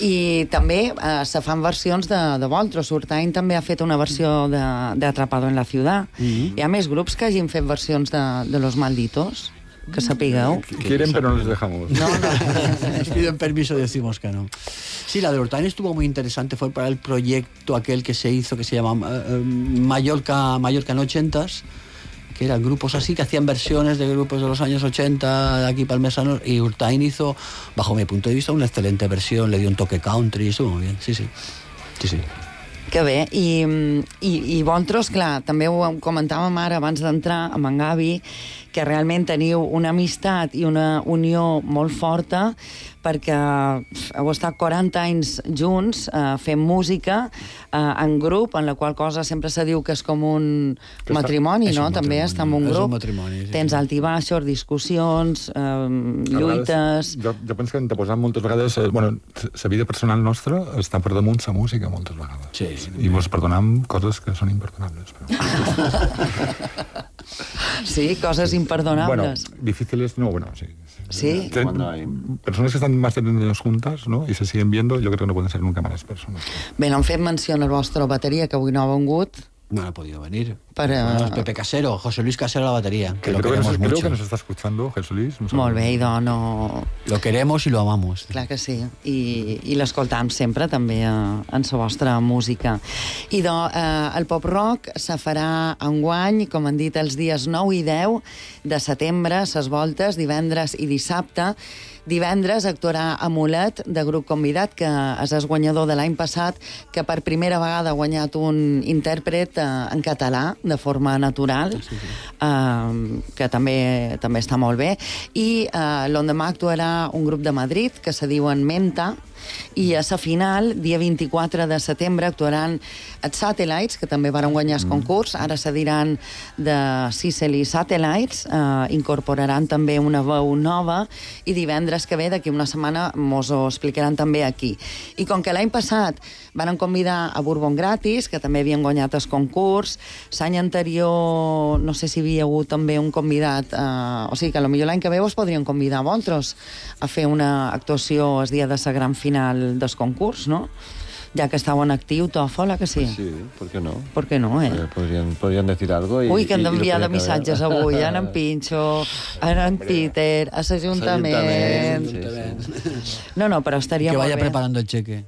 I també eh, se fan versions de, de Voltros. Urtain també ha fet una versió de, de Atrapado en la Ciudad. Mm-hmm. Hi ha més grups que hagin fet versions de, de Los Malditos? Que sapigueu. Quieren, pero no les dejamos. No, no. Nos piden permiso y decimos que no. Sí, la de Urtain estuvo muy interesante, fue para el proyecto aquel que se hizo, que se llama eh, Mallorca, Mallorca en ochentas, que eran grupos así, que hacían versiones de grupos de los años ochenta, de aquí palmesanos, y Urtain hizo, bajo mi punto de vista, una excelente versión, le dio un toque country, estuvo muy bien, sí, sí. Sí, sí. Que bé. I, i, i Voltros, clar, també ho comentàvem ara abans d'entrar amb en Gavi, que realment teniu una amistat i una unió molt forta perquè heu estat quaranta anys junts eh, fent música eh, en grup, en la qual cosa sempre se diu que és com un Que està- matrimoni, és no? un També matrimoni. està en un És un grup. matrimoni, sí, Tens sí. altibaixos, discussions, eh, lluites... Jo, jo penso que hem de posar moltes vegades... Eh, bueno, la vida personal nostra està per damunt la música moltes vegades. Sí, sí. I mos perdonam coses que són imperdonables. Però... Sí, coses bueno, imperdonables. difíciles, no, bueno, sí. Sí? Ten- Cuando hay- Personas que están más de años juntas, ¿no? Y se siguen viendo, yo creo que no pueden ser nunca malas personas. Bé, no hem fet menció al vostre bateria, que avui no ha vengut. No ha podido venir. Per, eh, Bueno, es Pepe Casero, José Luis Casero a la batería, que lo creo, que nos, queremos creo mucho. que nos está escuchando Jesús Luis. un Molt saludo. bé, idò, no... Lo queremos y lo amamos. Clar que sí, i, i l'escoltam sempre també eh, en la vostra música. I do, eh, el pop-rock se farà enguany, com han dit, els dies nou i deu de setembre, ses voltes, divendres i dissabte. Divendres actuarà Amulet, de grup convidat, que és el guanyador de l'any passat, que per primera vegada ha guanyat un intèrpret eh, en català, de forma natural, sí, sí. Eh, que també, també està molt bé. I eh, l'endemà actuarà un grup de Madrid, que se diuen Menta, i a la final, dia vint-i-quatre de setembre, actuaran els Satellites, que també varen guanyar el concurs, ara se diran de Sicily Satellites, eh, incorporaran també una veu nova, i divendres que ve, d'aquí una setmana, mos ho explicaran també aquí. I com que l'any passat varen convidar a Bourbon Gratis, que també havien guanyat el concurs, l'any anterior no sé si hi havia hagut també un convidat, eh, o sigui que potser l'any que ve us podrien convidar a vosaltres a fer una actuació el dia de la gran final del concurs, no? Ja que esteu en actiu, Tòfol, que sí? Sí, ¿por qué no? ¿Por qué no, eh? Eh, Podrían, podrían decir algo y... Ui, que hem y- y lo d'enviar de podrían missatges acabar. avui, a en Pinxo, a en Peter, a l'Ajuntament... L'Ajuntament, sí, No, no, però estaria Que molt vaya bé. preparando el cheque.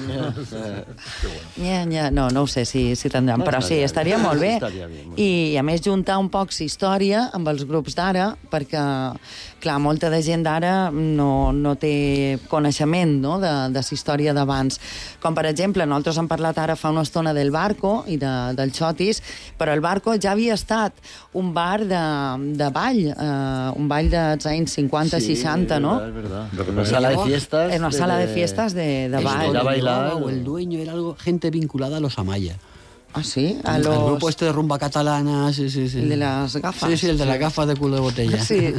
Ja, ja, no, no ho sé si, si tindran, No, però sí, estaria estaria bé. molt bé. Estaria bé, molt I, a més, juntar un poc la història amb els grups d'ara, perquè, clar, molta de gent d'ara no, no té coneixement, no?, de, de la història d'abans. Com, per exemple, nosaltres hem parlat ara fa una estona del Barco i de, del Xotis, però el Barco ja havia estat un bar de, de ball, eh, un ball dels anys cinquanta seixanta, ¿no? Es verdad, es verdad. Una sala de fiestas. En una sala de fiestas de, de ball. a bailar. O el dueño era algo, gente vinculada a los Amaya. Ah, sí, a El los... grupo este de rumba catalana, sí, sí, sí. El de las gafas. Sí, sí, el de las gafas de culo de botella. Sí.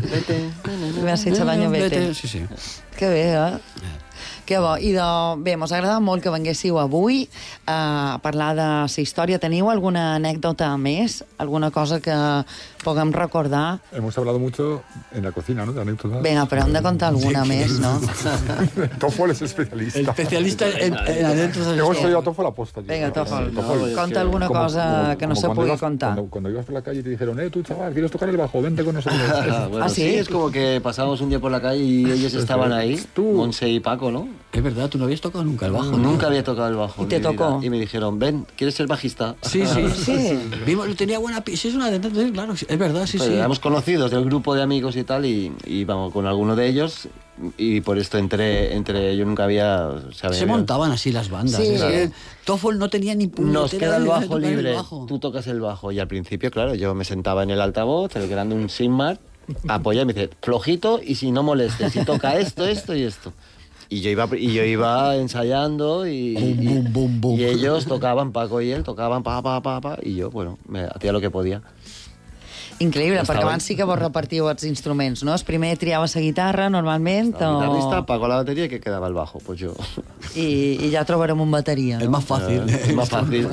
Me has hecho daño, vete. Sí, sí. Que bé, eh? Que bo. I de... bé, mos agrada molt que venguéssiu avui a parlar de la història. Teniu alguna anècdota més? Alguna cosa que puguem recordar? Hemos hablado mucho en la cocina, ¿no? De anécdotas. Vinga, però hem de contar alguna més, no? Toffol es especialista. El especialista en, en anécdotas. Hemos traído a Toffol a posta. Vinga, Toffol, Sí, no, conta alguna como- cosa como- que no como se cuando pugui ibas- contar. Cuando, cuando ibas por la calle y te dijeron, eh, tú, chaval, ¿quieres tocar el bajo? Vente con nosotros. Ah, bueno, ¿Ah, sí? sí? es como que pasábamos un día por la calle y ellos estaban ahí, Monse y Paco, ¿no? Es verdad, tú no habías tocado nunca el bajo. Nunca tío. había tocado el bajo. ¿Y te en mi vida. tocó? Y me dijeron, ven, ¿quieres ser bajista? Sí, sí, Sí. Vimos, tenía buena pi- sí, es una anécdota, claro, sí, es verdad, sí, Pues sí. éramos conocidos del grupo de amigos y tal, y, y vamos con alguno de ellos, y por esto entré, entre yo nunca había... o sea, Se había- montaban así las bandas. Sí. es Claro. que Toffol no tenía ni puñetera Nos queda el idea de bajo tocar el libre, bajo. tú tocas el bajo. Y al principio, claro, yo me sentaba en el altavoz, el grande un Sigmar, apoyaba y me dice, flojito y si no molestes, y toca esto, esto y esto. Y yo iba, y yo iba ensayando y, Bum, y- bum, bum, bum. y ellos tocaban, Paco y él tocaban pa, pa, pa, pa, y yo, bueno, me hacía lo que podía. Increïble, Estava- perquè abans sí que vos repartíeu els instruments, no? El primer triaves la guitarra, normalment, La guitarrista, o... Paco la batería y que quedaba el bajo, pues yo. I, i ja trobarem un bateria, Es no? más fácil. Eh, es más fácil.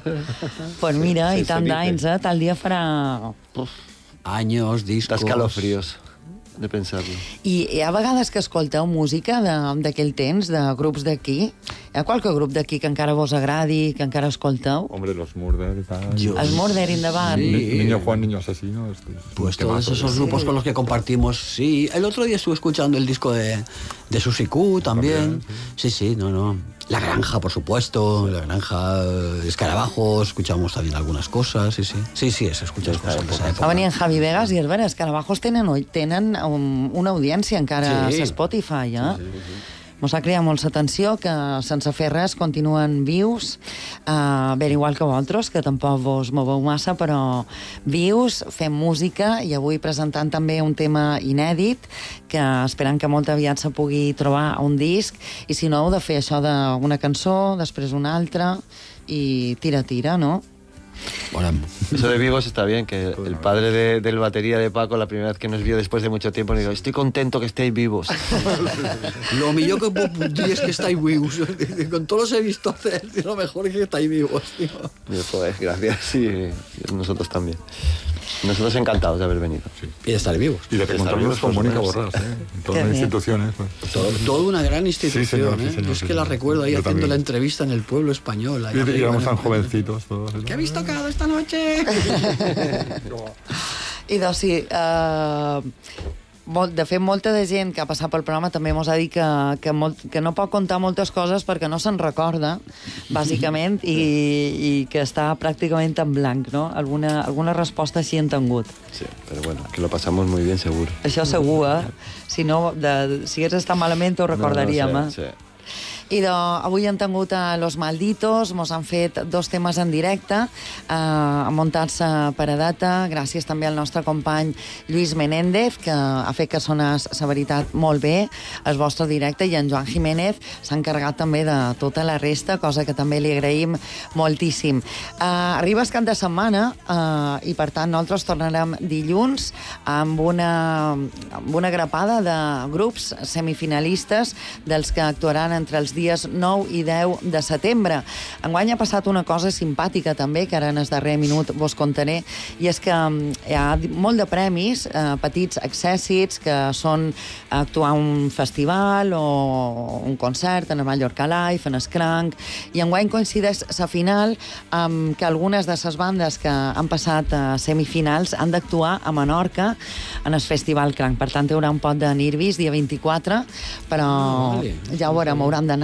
Pues mira, Sí, i tant se dice. d'anys, eh? Tal dia farà... Uf, Años, da discos. escalofríos de pensarlo. I hi ha vegades que escolteu música de- d'aquell temps, de grups d'aquí? Hi ha qualque grup d'aquí que encara vos agradi, que encara escolteu? Hombre, los Murder y tal. Yo- El Murder in the Bar. Sí. Ni- Niño Juan, Niño Asesino. Este, es un Pues temazo, todos esos ¿eh? grupos con los que compartimos, sí. El otro día estuve escuchando el disco de, de Susi Q también. También, Sí, sí, no, no. La Granja, por supuesto. La Granja, eh, Escarabajos, escuchamos también algunas cosas, sí, sí. Sí, sí, se escuchan cosas de esa Va época. venir en Javi Vegas i és vera, els Carabajos tenen, tenen um, una audiència encara Sí. a Spotify, eh? Mos ha cridat molta atenció que sense fer res continuen vius, uh, ben igual que vosaltres, que tampoc vos moveu massa, però vius, fem música i avui presentant també un tema inèdit que esperant que molt aviat se pugui trobar a un disc i si no heu de fer això d'una cançó, després una altra i tira-tira, no? Bueno, Eso de vivos está bien, que el padre de- del batería de Paco, la primera vez que nos vio después de mucho tiempo, nos dijo, estoy contento que estéis vivos. lo millor que puedo dir es que estáis vivos. Con todos los he visto hacer, lo mejor es que estáis vivos, tío. Y yo, joder, gracias, y nosotros también. Nosotros encantados de haber venido. Y de estar vivos. Y de Estar encontrarnos vivos, con por Mónica supuesto. Borrás, ¿eh? En Qué todas las bien. instituciones. Pues. Todo- toda una gran institución, Sí, señor, sí, ¿eh? señor, Yo es sí, que la señor. recuerdo ahí Yo haciendo también. la entrevista en el pueblo español. ahí Y, y arriba, éramos en tan el- jovencitos todos. ¿Qué habéis tocado esta noche? I doncs sí, eh, molt, de fet, molta de gent que ha passat pel programa també mos ha dit que, que, molt, que no pot contar moltes coses perquè no se'n recorda, bàsicament, i, i que està pràcticament en blanc, no? Alguna, alguna resposta així han tingut. Sí, pero bueno, que lo pasamos muy bien seguro. Això segur, eh? Si no, de, si hagués estat malament ho recordaríem, No, no, eh? sí, sí. I de, avui han tingut a Los Malditos, mos han fet dos temes en directe, eh, han muntat-se per a data, gràcies també al nostre company Lluís Menéndez, que ha fet que sonés, la veritat, molt bé, el vostre directe, i en Joan Jiménez s'ha encarregat també de tota la resta, cosa que també li agraïm moltíssim. Eh, arriba el cap de setmana eh, i, per tant, nosaltres tornarem dilluns amb una, amb una grapada de grups semifinalistes dels que actuaran entre els dies nou i deu de setembre. Enguany ha passat una cosa simpàtica també, que ara en el darrer minut vos contaré, i és que hi ha molt de premis, eh, petits accèssits, que són actuar a un festival o un concert en el Mallorca Live, en Scranc, i enguany coincideix la final amb que algunes de les bandes que han passat a semifinals han d'actuar a Menorca en el Festival Cranc. Per tant, hi haurà un pot de Nirbis dia vint-i-quatre, però Vale. ja ho veurem, hauran d'anar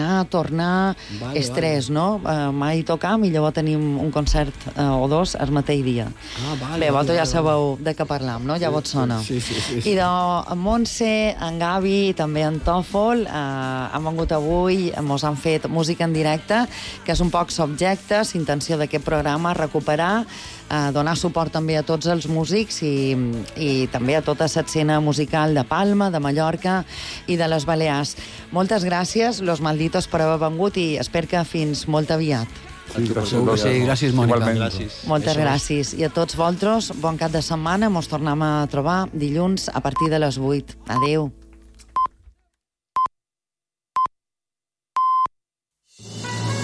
anar, tornar, Vale, estrès, no? Uh, mai tocam i llavors tenim un concert uh, o dos el mateix dia. Ah, vale, Bé, vosaltres vale, ja vale. sabeu de què parlam, no? Ja vos sona. Sí, sí, sí, sí. I de en Montse, en Gavi i també en Tòfol eh, han vengut avui, mos han fet música en directe, que és un poc subjecte, l'intenció d'aquest programa, recuperar, eh, donar suport també a tots els músics i, i també a tota l'escena musical de Palma, de Mallorca i de les Balears. Moltes gràcies, Los Malditos, per haver vengut i espero que fins molt aviat. Sí, gràcies, Sí, gràcies, Mònica. Igualment. Gràcies. Moltes Això és. gràcies. I a tots vosaltres, bon cap de setmana. Mos tornem a trobar dilluns a partir de les vuit. Adéu.